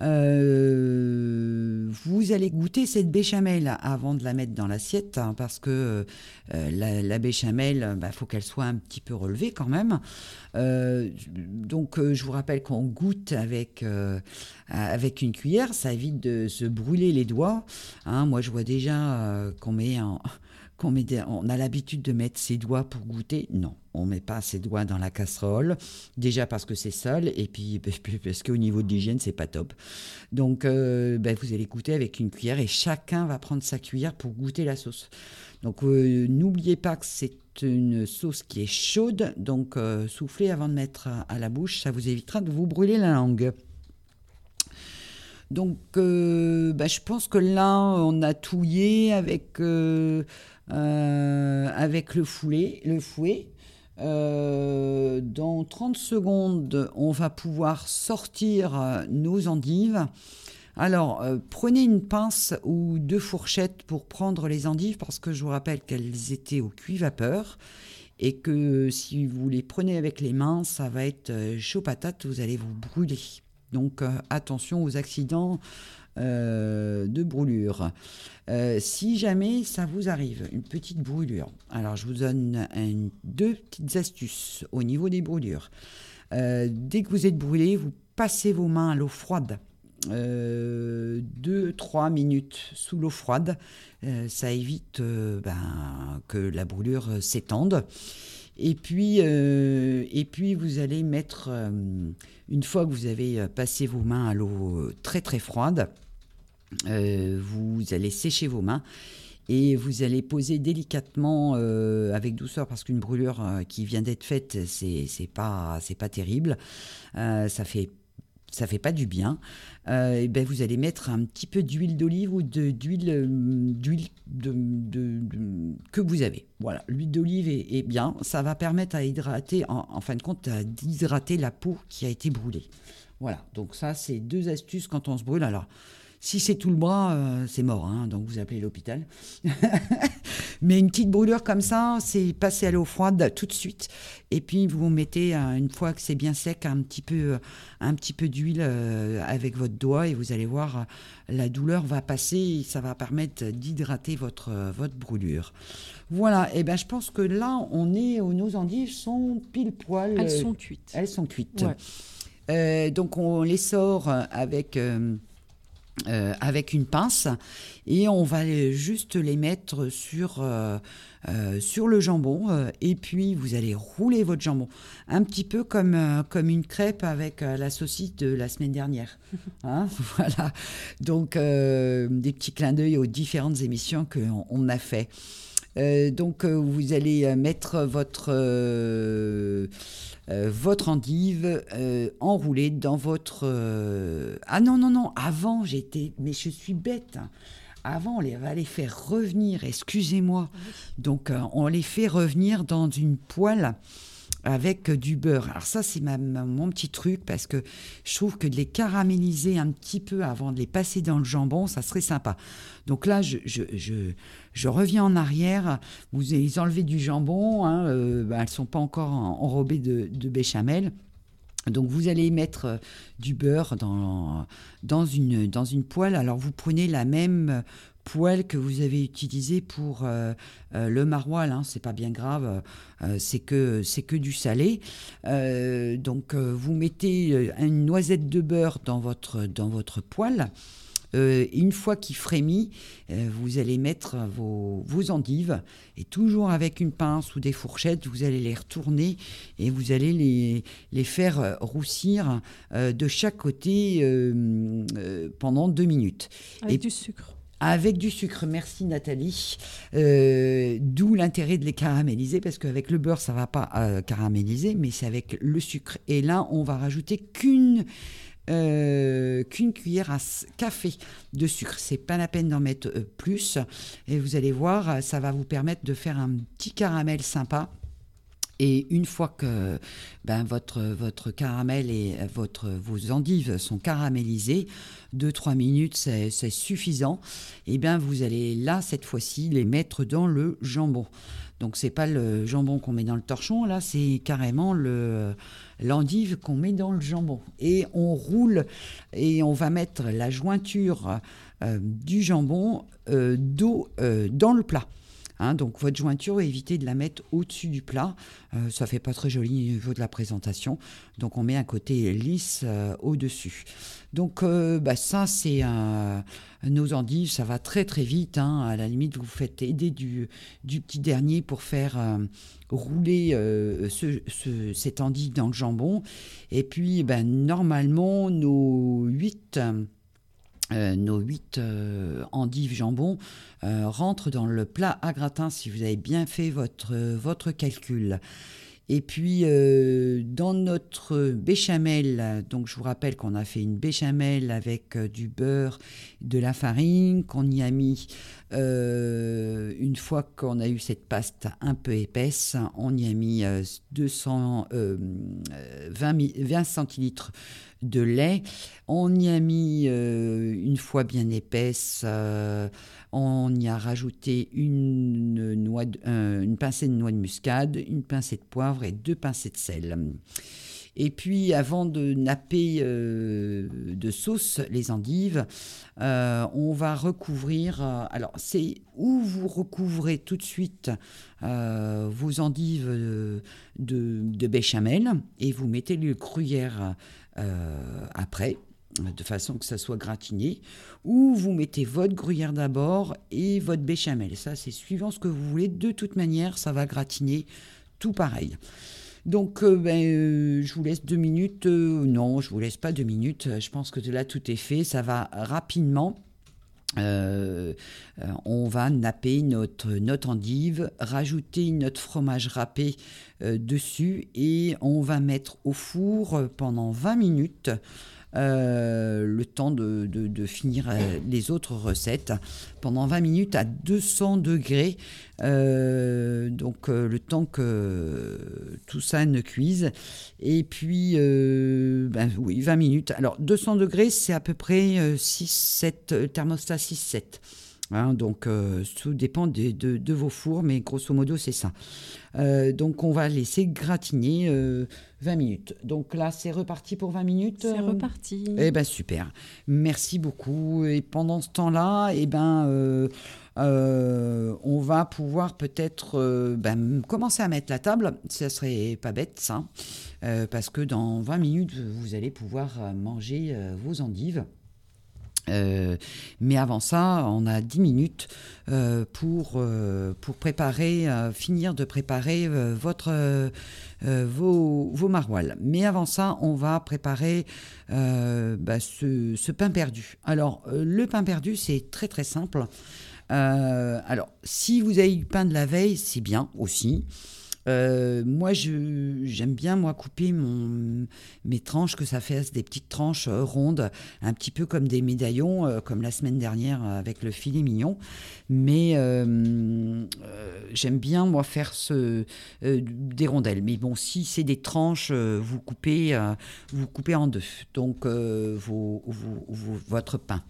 Euh, vous allez goûter cette béchamel avant de la mettre dans l'assiette, hein, parce que euh, la, la béchamel, bah, faut qu'elle soit un petit peu relevée quand même. Euh, donc euh, je vous rappelle qu'on goûte avec, euh, avec une cuillère, ça évite de se brûler les doigts, hein. Moi je vois déjà euh, qu'on met en... Qu'on met des, on a l'habitude de mettre ses doigts pour goûter. Non, on ne met pas ses doigts dans la casserole. Déjà parce que c'est sale, et puis parce qu'au niveau de l'hygiène, c'est pas top. Donc, euh, ben, vous allez goûter avec une cuillère, et chacun va prendre sa cuillère pour goûter la sauce. Donc, euh, n'oubliez pas que c'est une sauce qui est chaude. Donc, euh, soufflez avant de mettre à, à la bouche. Ça vous évitera de vous brûler la langue. Donc, euh, ben, je pense que là, on a touillé avec... Euh, Euh, avec le fouet. Le fouet. Euh, dans trente secondes, on va pouvoir sortir nos endives. Alors, euh, prenez une pince ou deux fourchettes pour prendre les endives, parce que je vous rappelle qu'elles étaient au cuit-vapeur et que si vous les prenez avec les mains, ça va être euh, chaud patate, vous allez vous brûler. Donc, euh, attention aux accidents euh, de brûlure. Euh, si jamais ça vous arrive, une petite brûlure, alors je vous donne un, deux petites astuces au niveau des brûlures. Euh, dès que vous êtes brûlé, vous passez vos mains à l'eau froide. Euh, deux trois minutes sous l'eau froide, euh, ça évite euh, ben, que la brûlure euh, s'étende. Et puis, euh, et puis vous allez mettre, euh, une fois que vous avez passé vos mains à l'eau très très froide, euh, vous allez sécher vos mains et vous allez poser délicatement euh, avec douceur, parce qu'une brûlure euh, qui vient d'être faite, c'est, c'est pas, c'est pas terrible, euh, ça fait ça fait pas du bien. Euh, et ben vous allez mettre un petit peu d'huile d'olive ou de, d'huile, euh, d'huile de, de, de, que vous avez. Voilà, l'huile d'olive est, est bien. Ça va permettre à hydrater, en, en fin de compte, à d'hydrater la peau qui a été brûlée. Voilà, donc ça, c'est deux astuces quand on se brûle. Alors, si c'est tout le bras, euh, c'est mort, hein, donc vous appelez l'hôpital. Mais une petite brûlure comme ça, c'est passer à l'eau froide tout de suite. Et puis vous mettez, euh, une fois que c'est bien sec, un petit peu, un petit peu d'huile euh, avec votre doigt, et vous allez voir, la douleur va passer et ça va permettre d'hydrater votre, euh, votre brûlure. Voilà, et ben je pense que là, on est, nos endives sont pile poil. Elles sont cuites. Elles sont cuites. Ouais. Euh, donc on les sort avec... Euh, Euh, avec une pince, et on va les, juste les mettre sur, euh, euh, sur le jambon, euh, et puis vous allez rouler votre jambon un petit peu comme, euh, comme une crêpe avec euh, la saucisse de la semaine dernière. Hein, voilà, donc euh, des petits clins d'œil aux différentes émissions qu'on on a fait. Euh, donc euh, vous allez mettre votre, euh, euh, votre endive euh, enroulée dans votre... Euh... Ah non, non, non, avant j'étais... Mais je suis bête. Avant, on les va les faire revenir, excusez-moi. Donc euh, on les fait revenir dans une poêle avec du beurre. Alors ça, c'est ma, ma, mon petit truc, parce que je trouve que de les caraméliser un petit peu avant de les passer dans le jambon, ça serait sympa. Donc là, je, je, je, je reviens en arrière. Vous les enlevez du jambon, hein, euh, ben, elles ne sont pas encore enrobées de, de béchamel. Donc vous allez mettre du beurre dans, dans, une, dans une poêle. Alors vous prenez la même poêle que vous avez utilisée pour euh, euh, le maroilles, hein, c'est pas bien grave, euh, c'est, que, c'est que du salé. Euh, donc euh, vous mettez une noisette de beurre dans votre, dans votre poêle. Euh, une fois qu'il frémit, euh, vous allez mettre vos, vos endives, et toujours avec une pince ou des fourchettes, vous allez les retourner et vous allez les, les faire roussir euh, de chaque côté euh, euh, pendant deux minutes. Avec et du sucre. Avec du sucre, merci Nathalie. Euh, d'où l'intérêt de les caraméliser, parce qu'avec le beurre, ça ne va pas euh, caraméliser, mais c'est avec le sucre. Et là, on va rajouter qu'une... Euh, qu'une cuillère à café de sucre. C'est pas la peine d'en mettre euh, plus, et vous allez voir, ça va vous permettre de faire un petit caramel sympa. Et une fois que ben, votre, votre caramel et votre, vos endives sont caramélisées, deux à trois minutes, c'est, c'est suffisant. Et bien vous allez là, cette fois-ci, les mettre dans le jambon. Donc c'est pas le jambon qu'on met dans le torchon, là c'est carrément le, l'endive qu'on met dans le jambon. Et on roule, et on va mettre la jointure euh, du jambon euh, d'eau euh, dans le plat. Hein, donc votre jointure, évitez de la mettre au-dessus du plat, euh, ça fait pas très joli au niveau de la présentation. Donc on met un côté lisse euh, au-dessus. Donc euh, bah, ça c'est euh, nos endives, ça va très très vite. Hein. À la limite, vous faites aider du, du petit dernier pour faire euh, rouler euh, ce, ce, cette endive dans le jambon. Et puis bah, normalement nos huit Euh, nos huit euh, endives jambon euh, rentrent dans le plat à gratin si vous avez bien fait votre, euh, votre calcul. Et puis, euh, dans notre béchamel, donc je vous rappelle qu'on a fait une béchamel avec euh, du beurre, de la farine, qu'on y a mis Euh, une fois qu'on a eu cette pâte un peu épaisse, on y a mis euh, deux cents, euh, vingt, vingt centilitres de lait. On y a mis, euh, une fois bien épaisse, euh, on y a rajouté une, noix de, euh, une pincée de noix de muscade, une pincée de poivre et deux pincées de sel. Et puis, avant de napper euh, de sauce les endives, euh, on va recouvrir... Euh, alors, c'est où vous recouvrez tout de suite euh, vos endives de, de, de béchamel et vous mettez le gruyère euh, après, de façon que ça soit gratiné, ou vous mettez votre gruyère d'abord et votre béchamel. Ça, c'est suivant ce que vous voulez. De toute manière, ça va gratiner tout pareil. Donc, euh, ben, euh, je vous laisse deux minutes. Euh, non, je ne vous laisse pas deux minutes. Je pense que de là, tout est fait. Ça va rapidement. Euh, euh, on va napper notre, notre endive, rajouter notre fromage râpé euh, dessus et on va mettre au four pendant vingt minutes. Euh, le temps de, de, de finir euh, les autres recettes pendant vingt minutes à deux cents degrés, euh, donc euh, le temps que tout ça ne cuise, et puis euh, ben, oui, vingt minutes. Alors deux cents degrés, c'est à peu près euh, six sept, euh, thermostat six sept. Hein, donc, euh, tout dépend de, de, de vos fours, mais grosso modo, c'est ça. Euh, donc, on va laisser gratiner euh, vingt minutes. Donc là, c'est reparti pour vingt minutes. C'est reparti. Eh bien, super. Merci beaucoup. Et pendant ce temps-là, eh ben, euh, euh, on va pouvoir peut-être euh, ben, commencer à mettre la table. Ça serait pas bête, ça. Euh, parce que dans vingt minutes, vous allez pouvoir manger euh, vos endives. Euh, mais avant ça, on a dix minutes euh, pour, euh, pour préparer, euh, finir de préparer euh, votre, euh, vos, vos maroilles. Mais avant ça, on va préparer euh, bah, ce, ce pain perdu. Alors, euh, le pain perdu, c'est très très simple. Euh, alors, si vous avez eu pain de la veille, c'est bien aussi. Euh, moi, je, j'aime bien, moi, couper mon, mes tranches, que ça fasse des petites tranches euh, rondes, un petit peu comme des médaillons, euh, comme la semaine dernière avec le filet mignon. Mais euh, euh, j'aime bien, moi, faire ce, euh, des rondelles. Mais bon, si c'est des tranches, euh, vous, coupez, euh, vous coupez en deux, donc euh, vos, vos, vos, votre pain.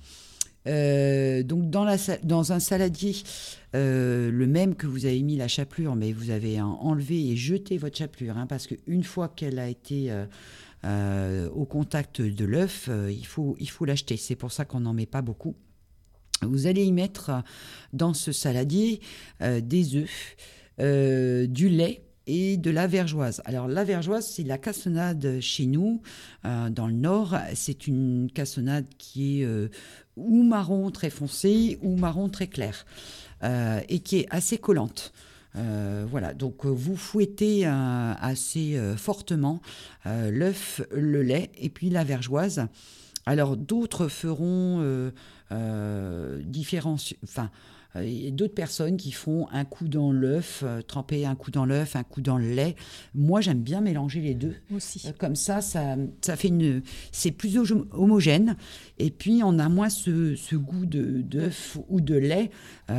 Euh, donc dans, la, dans un saladier, euh, le même que vous avez mis la chapelure, mais vous avez hein, enlevé et jeté votre chapelure, hein, parce qu'une fois qu'elle a été euh, euh, au contact de l'œuf, euh, il faut, il faut l'acheter. C'est pour ça qu'on n'en met pas beaucoup. Vous allez y mettre dans ce saladier euh, des œufs, euh, du lait, et de la vergeoise. Alors la vergeoise, c'est la cassonade chez nous, euh, dans le Nord. C'est une cassonade qui est euh, ou marron très foncé ou marron très clair, euh, et qui est assez collante. Euh, voilà, donc vous fouettez euh, assez euh, fortement euh, l'œuf, le lait et puis la vergeoise. Alors d'autres feront euh, euh, différents... Enfin, il y a d'autres personnes qui font un coup dans l'œuf, euh, tremper un coup dans l'œuf, un coup dans le lait. Moi, j'aime bien mélanger les deux. Aussi. Euh, comme ça, ça, ça fait une... C'est plus homogène. Et puis, on a moins ce, ce goût de, d'œuf ou de lait.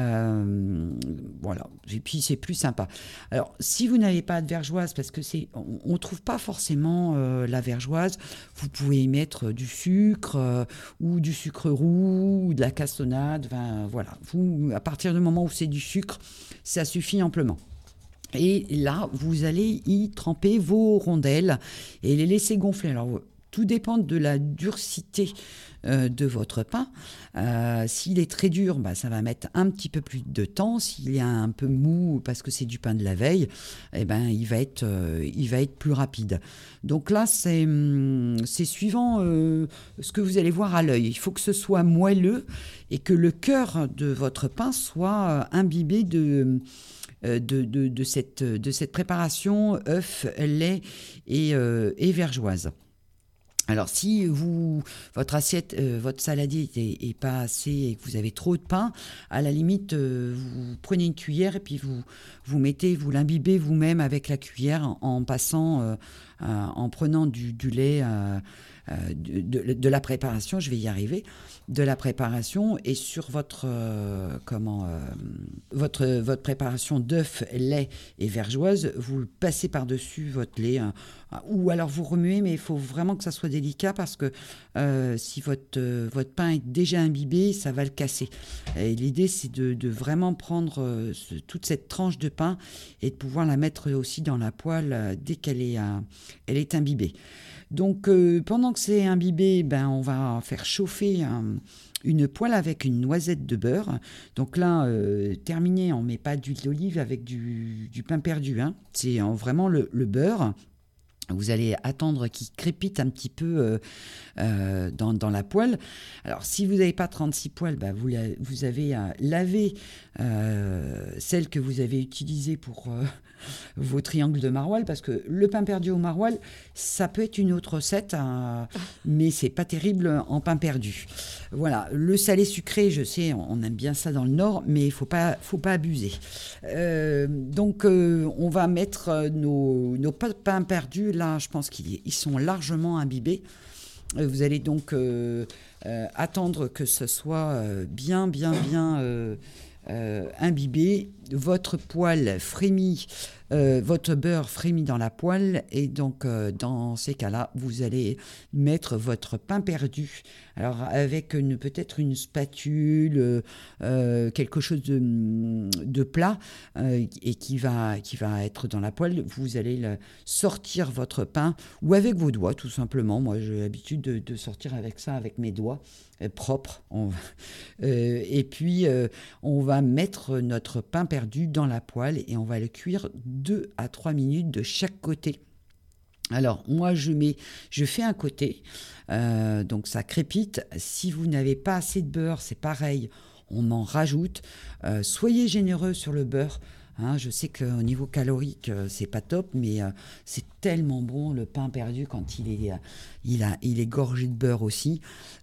Euh, voilà. Et puis, c'est plus sympa. Alors, si vous n'avez pas de vergeoise, parce que c'est... On ne trouve pas forcément euh, la vergeoise, vous pouvez y mettre du sucre euh, ou du sucre roux ou de la cassonade. Enfin, voilà. Vous... À partir du moment où c'est du sucre, ça suffit amplement. Et là, vous allez y tremper vos rondelles et les laisser gonfler. Alors, tout dépend de la durcité euh, de votre pain. Euh, s'il est très dur, bah, ça va mettre un petit peu plus de temps. S'il est un peu mou parce que c'est du pain de la veille, eh ben, il va être, euh, il va être plus rapide. Donc là, c'est, c'est suivant euh, ce que vous allez voir à l'œil. Il faut que ce soit moelleux et que le cœur de votre pain soit imbibé de... De, de, de, cette, de cette préparation œuf, lait et, euh, et vergeoise. Alors, si vous, votre assiette, euh, votre saladier n'est pas assez et que vous avez trop de pain, à la limite, euh, vous prenez une cuillère et puis vous, vous mettez, vous l'imbibez vous-même avec la cuillère en, en passant euh, euh, en prenant du, du lait euh, euh, de, de, de la préparation, je vais y arriver, de la préparation et sur votre, euh, comment, euh, votre, votre préparation d'œufs, lait et vergeoise, vous passez par-dessus votre lait hein, ou alors vous remuez, mais il faut vraiment que ça soit délicat parce que euh, si votre, euh, votre pain est déjà imbibé, ça va le casser. Et l'idée, c'est de, de vraiment prendre euh, ce, toute cette tranche de pain et de pouvoir la mettre aussi dans la poêle euh, dès qu'elle est, euh, elle est imbibée. Donc, euh, pendant que c'est imbibé, ben, on va faire chauffer un, une poêle avec une noisette de beurre. Donc là, euh, terminé, on ne met pas d'huile d'olive avec du, du pain perdu. Hein. C'est euh, vraiment le, le beurre. Vous allez attendre qu'il crépite un petit peu euh, euh, dans, dans la poêle. Alors, si vous n'avez pas trente-six poêles, bah, vous, la, vous avez euh, lavé euh, celle que vous avez utilisée pour euh, vos triangles de maroilles, parce que le pain perdu au maroilles, ça peut être une autre recette, euh, mais c'est pas terrible en pain perdu. Voilà, le salé sucré, je sais, on aime bien ça dans le Nord, mais il faut pas, faut pas abuser. Euh, donc, euh, on va mettre nos, nos pains perdus. Là, je pense qu'ils ils sont largement imbibés. Euh, vous allez donc euh, euh, attendre que ce soit euh, bien, bien, bien euh, euh, imbibé. Votre poêle frémit, euh, votre beurre frémit dans la poêle. Et donc, euh, dans ces cas-là, vous allez mettre votre pain perdu. Alors, avec une, peut-être une spatule, euh, quelque chose de, de plat, euh, et qui va, qui va être dans la poêle, vous allez le, sortir votre pain, ou avec vos doigts, tout simplement. Moi, j'ai l'habitude de, de sortir avec ça, avec mes doigts, euh, propres. On, euh, et puis, euh, on va mettre notre pain perdu dans la poêle et on va le cuire deux à trois minutes de chaque côté. Alors, moi, je mets, je fais un côté, euh, donc ça crépite. Si vous n'avez pas assez de beurre, c'est pareil, on en rajoute. Euh, soyez généreux sur le beurre. Hein, je sais qu'au niveau calorique, euh, c'est pas top, mais euh, c'est tellement bon le pain perdu quand il est, euh, il a, il est gorgé de beurre aussi.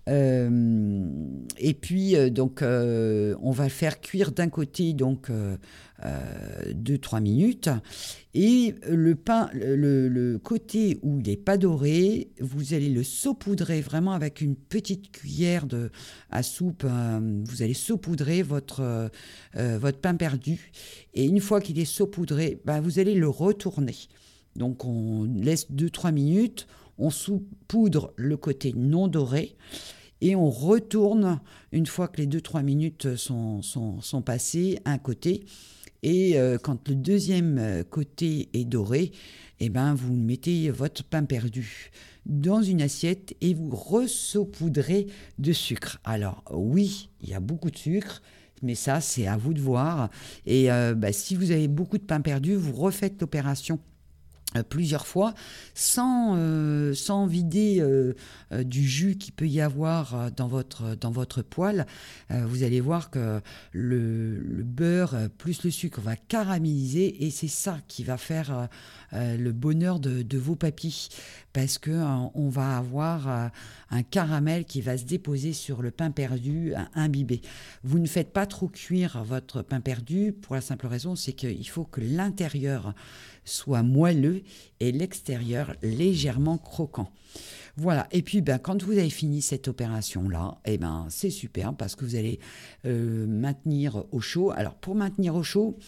Euh, et puis, euh, donc, euh, on va le faire cuire d'un côté, donc, euh, euh, deux à trois minutes. Et le pain, le, le côté où il n'est pas doré, vous allez le saupoudrer vraiment avec une petite cuillère de, à soupe. Euh, vous allez saupoudrer votre, euh, votre pain perdu. Et une fois qu'il est saupoudré, ben, vous allez le retourner. Donc, on laisse deux à trois minutes. On saupoudre le côté non doré. Et on retourne, une fois que les deux à trois minutes sont, sont, sont passées, un côté. Et euh, quand le deuxième côté est doré, eh ben, vous mettez votre pain perdu dans une assiette et vous ressaupoudrez de sucre. Alors oui, il y a beaucoup de sucre, mais ça, c'est à vous de voir. Et euh, bah, si vous avez beaucoup de pain perdu, vous refaites l'opération plusieurs fois sans, euh, sans vider euh, euh, du jus qu'il peut y avoir dans votre, dans votre poêle. Euh, vous allez voir que le, le beurre plus le sucre va caraméliser et c'est ça qui va faire euh, le bonheur de, de vos papilles parce qu'on euh, va avoir euh, un caramel qui va se déposer sur le pain perdu imbibé. Vous ne faites pas trop cuire votre pain perdu pour la simple raison, c'est qu'il faut que l'intérieur soit moelleux et l'extérieur légèrement croquant. Voilà, et puis ben, quand vous avez fini cette opération-là, eh ben, c'est super parce que vous allez euh, maintenir au chaud. Alors pour maintenir au chaud,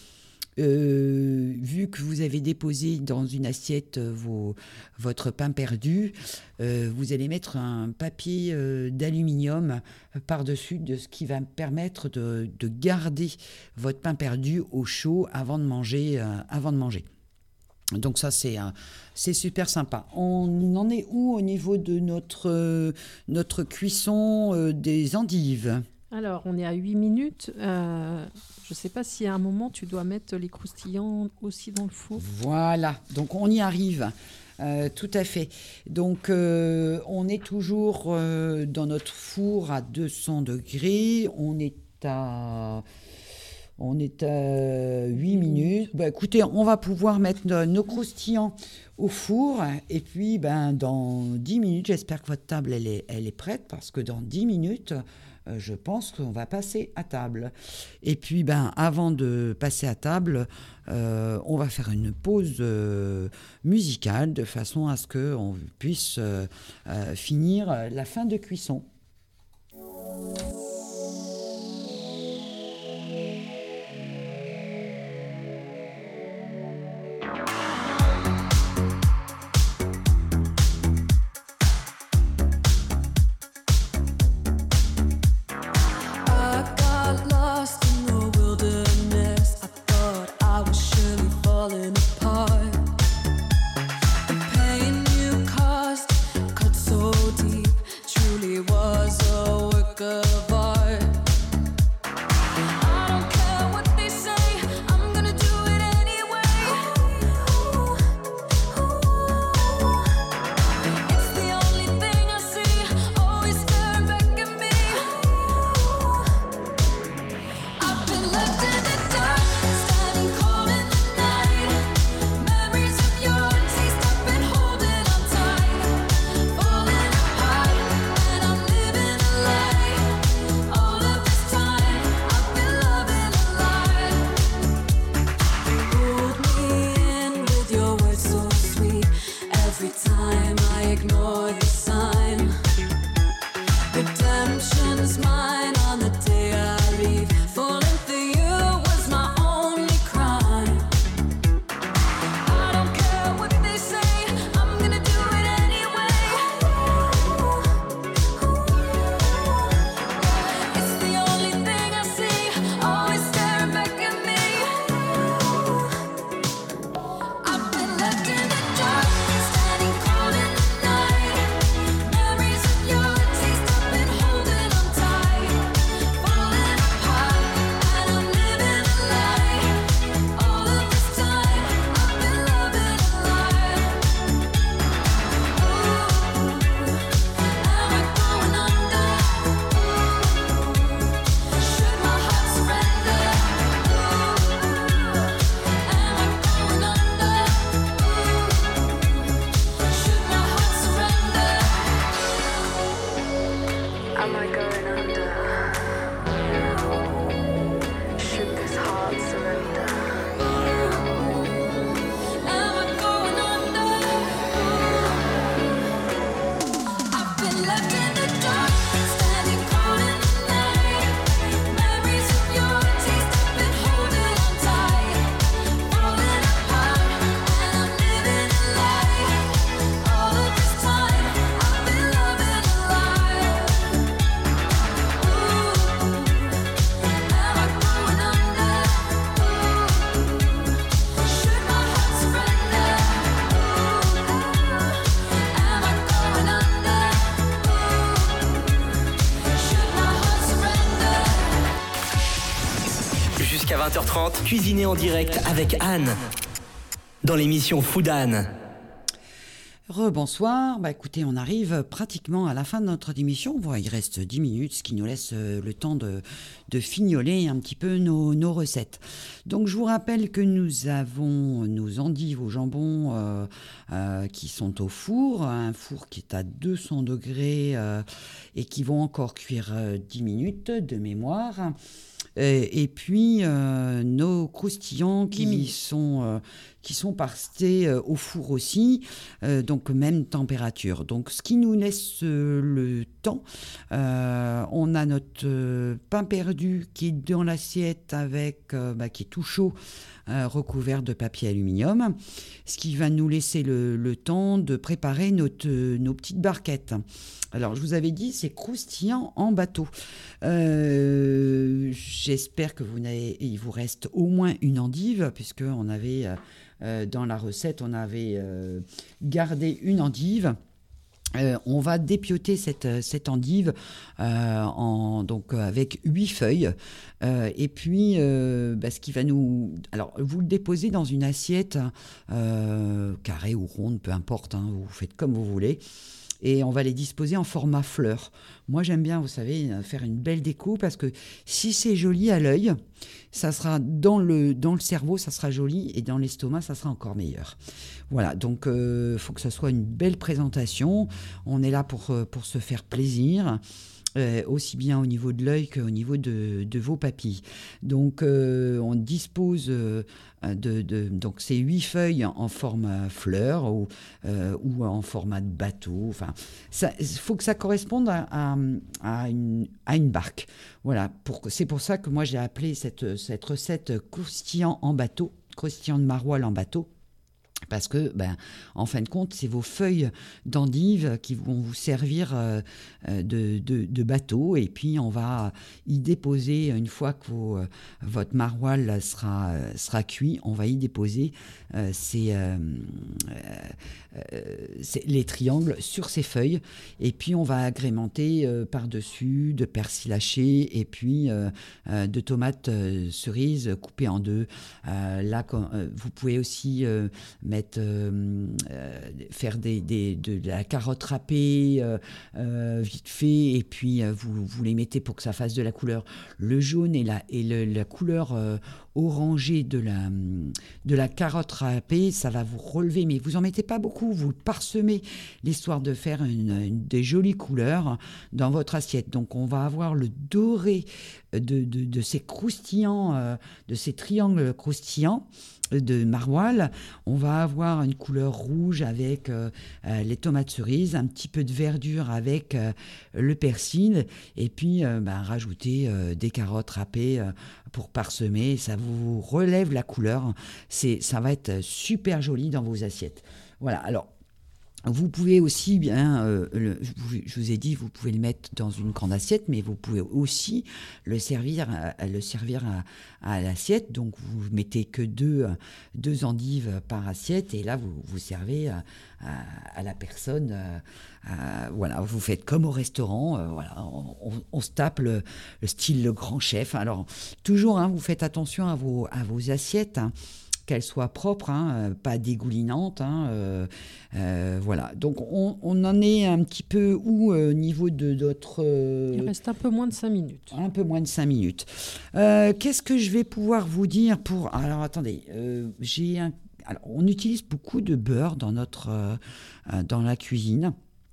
euh, vu que vous avez déposé dans une assiette vos, votre pain perdu, euh, vous allez mettre un papier euh, d'aluminium par-dessus, de ce qui va permettre de, de garder votre pain perdu au chaud avant de manger. Euh, avant de manger. Donc ça, c'est, euh, c'est super sympa. On en est où au niveau de notre, euh, notre cuisson euh, des endives ? Alors, on est à huit minutes. Euh, je ne sais pas si à un moment, tu dois mettre les croustillants aussi dans le four. Voilà, donc on y arrive. Euh, tout à fait. Donc, euh, on est toujours euh, dans notre four à deux cents degrés. On est à... On est à huit minutes. Bah, écoutez, on va pouvoir mettre nos, nos croustillants au four. Et puis, ben, dans dix minutes, j'espère que votre table, elle est, elle est prête. Parce que dans dix minutes, euh, je pense qu'on va passer à table. Et puis, ben, avant de passer à table, euh, on va faire une pause euh, musicale de façon à ce qu'on puisse euh, euh, finir la fin de cuisson. vingt heures trente, cuisiner en direct avec Anne dans l'émission Food Anne. Rebonsoir, bah écoutez, on arrive pratiquement à la fin de notre émission. Bon, il reste dix minutes, ce qui nous laisse euh, le temps de, de fignoler un petit peu nos, nos recettes. Donc je vous rappelle que nous avons nos endives au jambon euh, euh, qui sont au four, un four qui est à deux cents degrés euh, et qui vont encore cuire euh, dix minutes de mémoire. Et, et puis euh, nos croustillants qui sont, euh, qui sont passés euh, au four aussi, euh, donc même température. Donc ce qui nous laisse euh, le temps, euh, on a notre euh, pain perdu qui est dans l'assiette avec, euh, bah, qui est tout chaud, euh, recouvert de papier aluminium, ce qui va nous laisser le, le temps de préparer notre, euh, nos petites barquettes. Alors, je vous avais dit, c'est croustillant en bateau. Euh, j'espère que vous n'avez, il vous reste au moins une endive, puisqu'on avait, euh, dans la recette, on avait euh, gardé une endive. Euh, on va dépioter cette, cette endive euh, en, donc, avec huit feuilles. Euh, et puis, euh, bah, ce qui va nous... Alors, vous le déposez dans une assiette, euh, carrée ou ronde, peu importe, hein, vous faites comme vous voulez. et on va les disposer en format fleur. Moi, j'aime bien, vous savez, faire une belle déco parce que si c'est joli à l'œil, ça sera dans le, dans le cerveau, ça sera joli et dans l'estomac, ça sera encore meilleur. Voilà, donc il euh, faut que ça soit une belle présentation. On est là pour, pour se faire plaisir. Euh, aussi bien au niveau de l'œil qu'au niveau de, de vos papilles. Donc, euh, on dispose euh, de, de donc ces huit feuilles en format fleur ou, euh, ou en format de bateau. Enfin, il faut que ça corresponde à, à, à, une, à une barque. Voilà, pour, c'est pour ça que moi j'ai appelé cette, cette recette croustillant en bateau, croustillant de maroilles en bateau. Parce que, ben, en fin de compte, c'est vos feuilles d'endive qui vont vous servir euh, de, de, de bateau. Et puis, on va y déposer, une fois que vos, euh, votre maroilles sera, sera cuit, on va y déposer euh, ces, euh, euh, ces, les triangles sur ces feuilles. Et puis, on va agrémenter euh, par-dessus de persil haché et puis euh, euh, de tomates euh, cerises coupées en deux. Euh, là, quand, euh, vous pouvez aussi... Euh, mettre, euh, euh, faire des, des, de la carotte râpée euh, euh, vite fait et puis euh, vous, vous les mettez pour que ça fasse de la couleur. Le jaune et la, et le, la couleur euh, orangée de la, de la carotte râpée, ça va vous relever, mais vous en mettez pas beaucoup, vous le parsemez, l'histoire de faire une, une, des jolies couleurs dans votre assiette. Donc on va avoir le doré de, de, de ces croustillants, euh, de ces triangles croustillants de maroilles. On va avoir une couleur rouge avec euh, euh, les tomates cerises, un petit peu de verdure avec euh, le persil et puis euh, ben, rajouter euh, des carottes râpées euh, pour parsemer. Ça vous relève la couleur. C'est, ça va être super joli dans vos assiettes. Voilà, alors vous pouvez aussi, bien, euh, le, je vous ai dit, vous pouvez le mettre dans une grande assiette, mais vous pouvez aussi le servir, à, le servir à, à l'assiette. Donc, vous mettez que deux, deux endives par assiette, et là, vous, vous servez à, à, à la personne. À, voilà, vous faites comme au restaurant. Euh, voilà, on, on, on se tape le, le style le grand chef. Alors, toujours, hein, vous faites attention à vos, à vos assiettes. Hein, qu'elle soit propre, hein, pas dégoulinante. Hein, euh, euh, voilà. Donc, on, on en est un petit peu où au euh, niveau de notre... Euh, Il reste un peu moins de cinq minutes. Un peu moins de cinq minutes. Euh, qu'est-ce que je vais pouvoir vous dire pour... Alors, attendez. Euh, j'ai un... Alors, on utilise beaucoup de beurre dans, notre, euh, dans la cuisine.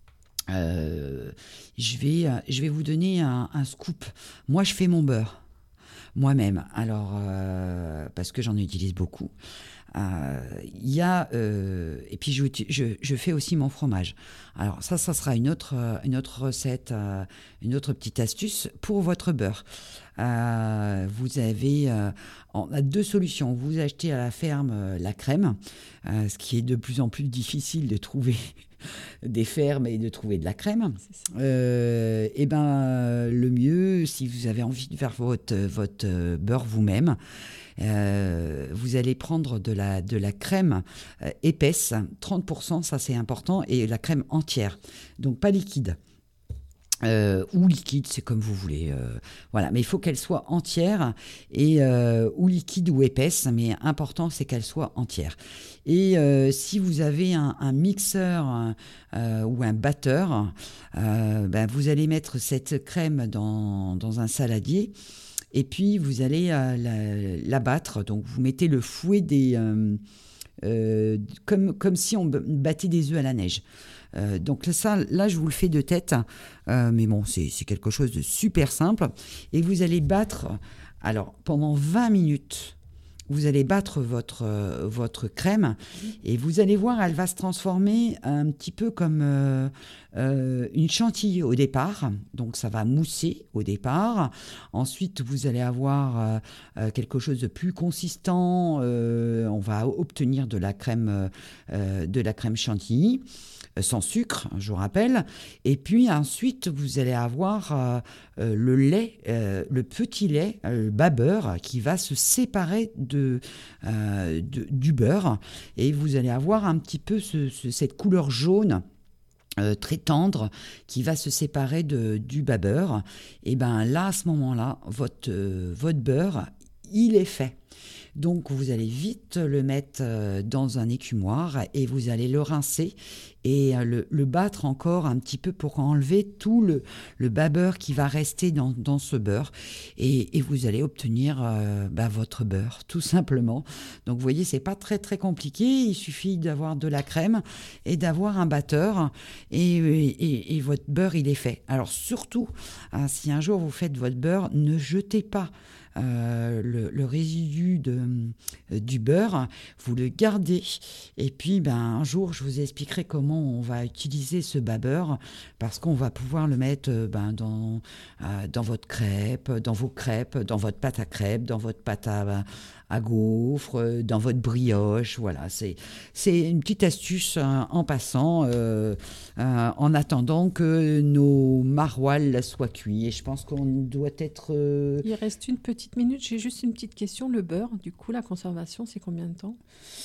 Euh, je, vais, je vais vous donner un, un scoop. Moi, je fais mon beurre. Moi-même, alors, euh, parce que j'en utilise beaucoup. Il euh, y a... Euh, et puis, je, je, je fais aussi mon fromage. Alors, ça, ça sera une autre, une autre recette, euh, une autre petite astuce pour votre beurre. Euh, vous avez... Euh, on a deux solutions. Vous achetez à la ferme euh, la crème, euh, ce qui est de plus en plus difficile de trouver... des fermes et de trouver de la crème. Euh, et ben le mieux, si vous avez envie de faire votre, votre beurre vous-même, euh, vous allez prendre de la, de la crème euh, épaisse, trente pour cent, ça c'est important, et la crème entière, donc pas liquide. Euh, ou liquide, c'est comme vous voulez. Euh, voilà, mais il faut qu'elle soit entière et euh, ou liquide ou épaisse, mais important c'est qu'elle soit entière. Et euh, si vous avez un, un mixeur euh, ou un batteur, euh, ben vous allez mettre cette crème dans, dans un saladier. Et puis vous allez euh, la, la battre. Donc vous mettez le fouet des euh, euh, comme comme si on battait des œufs à la neige. Euh, donc ça, là, je vous le fais de tête, euh, mais bon, c'est, c'est quelque chose de super simple. Et vous allez battre, alors pendant vingt minutes, vous allez battre votre, euh, votre crème et vous allez voir, elle va se transformer un petit peu comme euh, euh, une chantilly au départ. Donc ça va mousser au départ. Ensuite, vous allez avoir euh, quelque chose de plus consistant. Euh, on va obtenir de la crème, euh, de la crème chantilly. Sans sucre, je vous rappelle. Et puis ensuite, vous allez avoir euh, euh, le lait, euh, le petit lait, euh, le bas beurre, qui va se séparer de, euh, de, du beurre. Et vous allez avoir un petit peu ce, ce, cette couleur jaune euh, très tendre qui va se séparer de, du bas beurre. Et bien là, à ce moment-là, votre, euh, votre beurre, il est fait. Donc, vous allez vite le mettre euh, dans un écumoire et vous allez le rincer et euh, le, le battre encore un petit peu pour enlever tout le, le bas beurre qui va rester dans, dans ce beurre. Et, et vous allez obtenir euh, bah, votre beurre, tout simplement. Donc, vous voyez, c'est pas très, très compliqué. Il suffit d'avoir de la crème et d'avoir un batteur et, et, et votre beurre, il est fait. Alors, surtout, hein, si un jour vous faites votre beurre, ne jetez pas Euh, le, le résidu de, euh, du beurre, vous le gardez et puis ben, un jour je vous expliquerai comment on va utiliser ce bas beurre parce qu'on va pouvoir le mettre euh, ben, dans, euh, dans votre crêpe, dans vos crêpes, dans votre pâte à crêpes, dans votre pâte à, à gaufres, dans votre brioche. Voilà, c'est, c'est une petite astuce hein, en passant, euh, euh, en attendant que nos maroilles soient cuits. Et je pense qu'on doit être... Euh... Il reste une petite minute. J'ai juste une petite question. Le beurre, du coup, la conservation, c'est combien de temps ?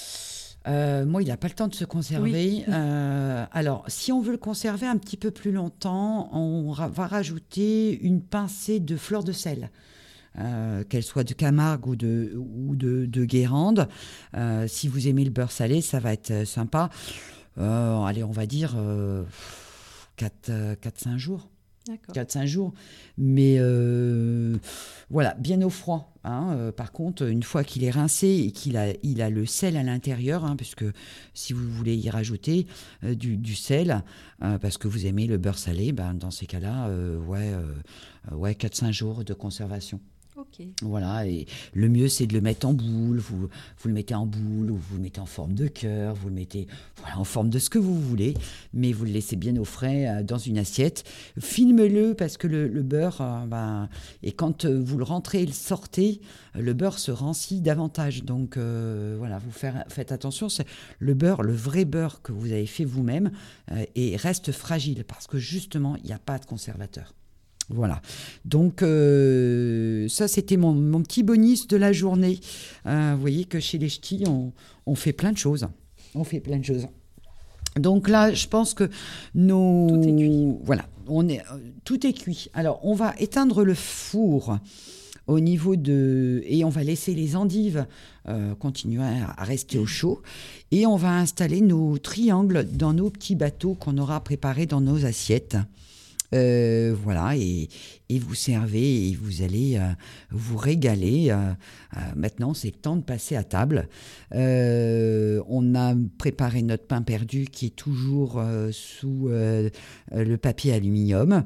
Euh, moi, il n'a pas le temps de se conserver. Oui. Euh, alors, si on veut le conserver un petit peu plus longtemps, on ra- va rajouter une pincée de fleur de sel. Euh, qu'elle soit de Camargue ou de, ou de, de Guérande. Euh, si vous aimez le beurre salé, ça va être sympa. Euh, allez, on va dire euh, quatre à cinq jours. D'accord. quatre à cinq jours. Mais euh, voilà, bien au froid. Hein. Euh, par contre, une fois qu'il est rincé et qu'il a, il a le sel à l'intérieur, hein, puisque si vous voulez y rajouter euh, du, du sel, euh, parce que vous aimez le beurre salé, ben, dans ces cas-là, euh, ouais, euh, ouais, quatre à cinq jours de conservation. Ok. Voilà, et le mieux c'est de le mettre en boule, vous, vous le mettez en boule ou vous le mettez en forme de cœur, vous le mettez voilà, en forme de ce que vous voulez, mais vous le laissez bien au frais euh, dans une assiette. Filme-le parce que le, le beurre, euh, ben, et quand euh, vous le rentrez et le sortez, le beurre se rancit davantage. Donc euh, voilà, vous faire, faites attention, c'est le beurre, le vrai beurre que vous avez fait vous-même euh, et reste fragile parce que justement, il n'y a pas de conservateur. Voilà, donc euh, ça c'était mon, mon petit bonus de la journée. Euh, vous voyez que chez les ch'tis, on, on fait plein de choses. On fait plein de choses. Donc là, je pense que nos... Tout est cuit. Voilà, on est, tout est cuit. Alors, on va éteindre le four au niveau de... Et on va laisser les endives euh, continuer à rester au chaud. Et on va installer nos triangles dans nos petits bateaux qu'on aura préparés dans nos assiettes. Euh, voilà, et, et vous servez et vous allez euh, vous régaler. Euh, euh, maintenant, c'est le temps de passer à table. Euh, on a préparé notre pain perdu qui est toujours euh, sous euh, le papier aluminium.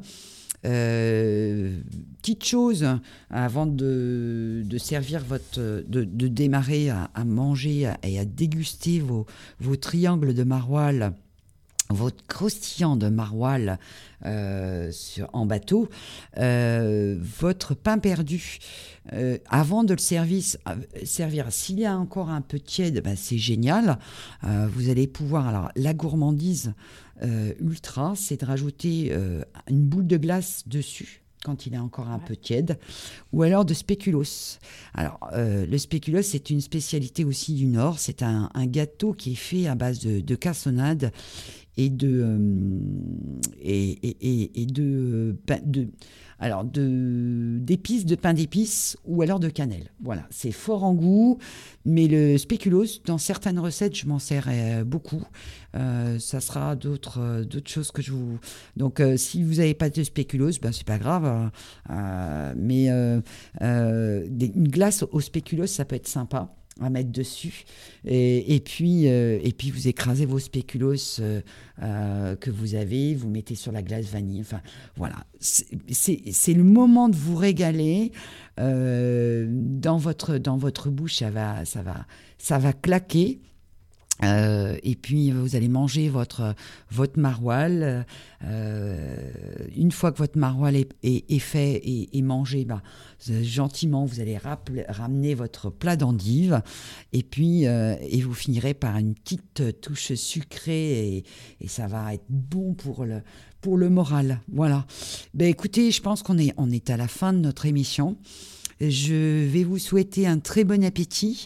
Euh, petite chose avant de, de servir votre, de, de démarrer à, à manger et à déguster vos, vos triangles de maroilles. Votre croustillant de maroilles euh, sur, en bateau, euh, votre pain perdu, euh, avant de le servir, servir, s'il y a encore un peu tiède, ben c'est génial. Euh, vous allez pouvoir, alors la gourmandise euh, ultra, c'est de rajouter euh, une boule de glace dessus quand il est encore un ouais. peu tiède, ou alors de spéculoos. Alors, euh, le spéculoos, c'est une spécialité aussi du Nord. C'est un, un gâteau qui est fait à base de, de cassonade et de euh, et, et, et de, de alors de d'épices, de pain d'épices ou alors de cannelle. Voilà, c'est fort en goût, mais le spéculoos, dans certaines recettes, je m'en sers euh, beaucoup. Euh, ça sera d'autres euh, d'autres choses que je vous. Donc, euh, si vous n'avez pas de spéculoos, ben c'est pas grave. Euh, mais euh, euh, des, une glace au spéculoos, ça peut être sympa à mettre dessus et, et puis euh, et puis vous écrasez vos spéculoos euh, euh, que vous avez, vous mettez sur la glace vanille. Enfin voilà, c'est, c'est, c'est le moment de vous régaler. Euh, dans votre dans votre bouche, ça va ça va ça va claquer. Euh, et puis vous allez manger votre votre maroilles. Euh, une fois que votre maroilles est, est, est fait et, et mangé, bah, gentiment vous allez rappeler, ramener votre plat d'endives et puis euh, et vous finirez par une petite touche sucrée et, et ça va être bon pour le pour le moral. Voilà. Ben écoutez, je pense qu'on est on est à la fin de notre émission. Je vais vous souhaiter un très bon appétit,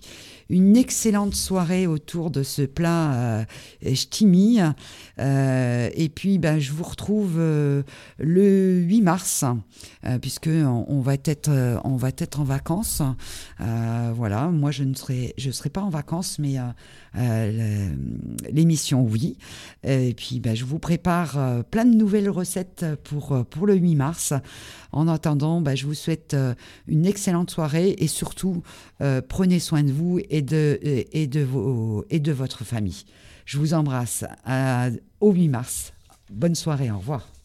une excellente soirée autour de ce plat euh, ch'timi. Euh, et puis, ben, je vous retrouve euh, le huit mars, euh, puisque on, on va être, euh, on va être en vacances. Euh, voilà, moi je ne serai, je serai pas en vacances, mais euh, euh, l'émission oui. Et puis, ben, je vous prépare euh, plein de nouvelles recettes pour pour le huit mars. En attendant, ben, je vous souhaite euh, une excellente soirée et surtout euh, prenez soin de vous et de et de vos et de votre famille. Je vous embrasse. À, au huit mars. Bonne soirée. Au revoir.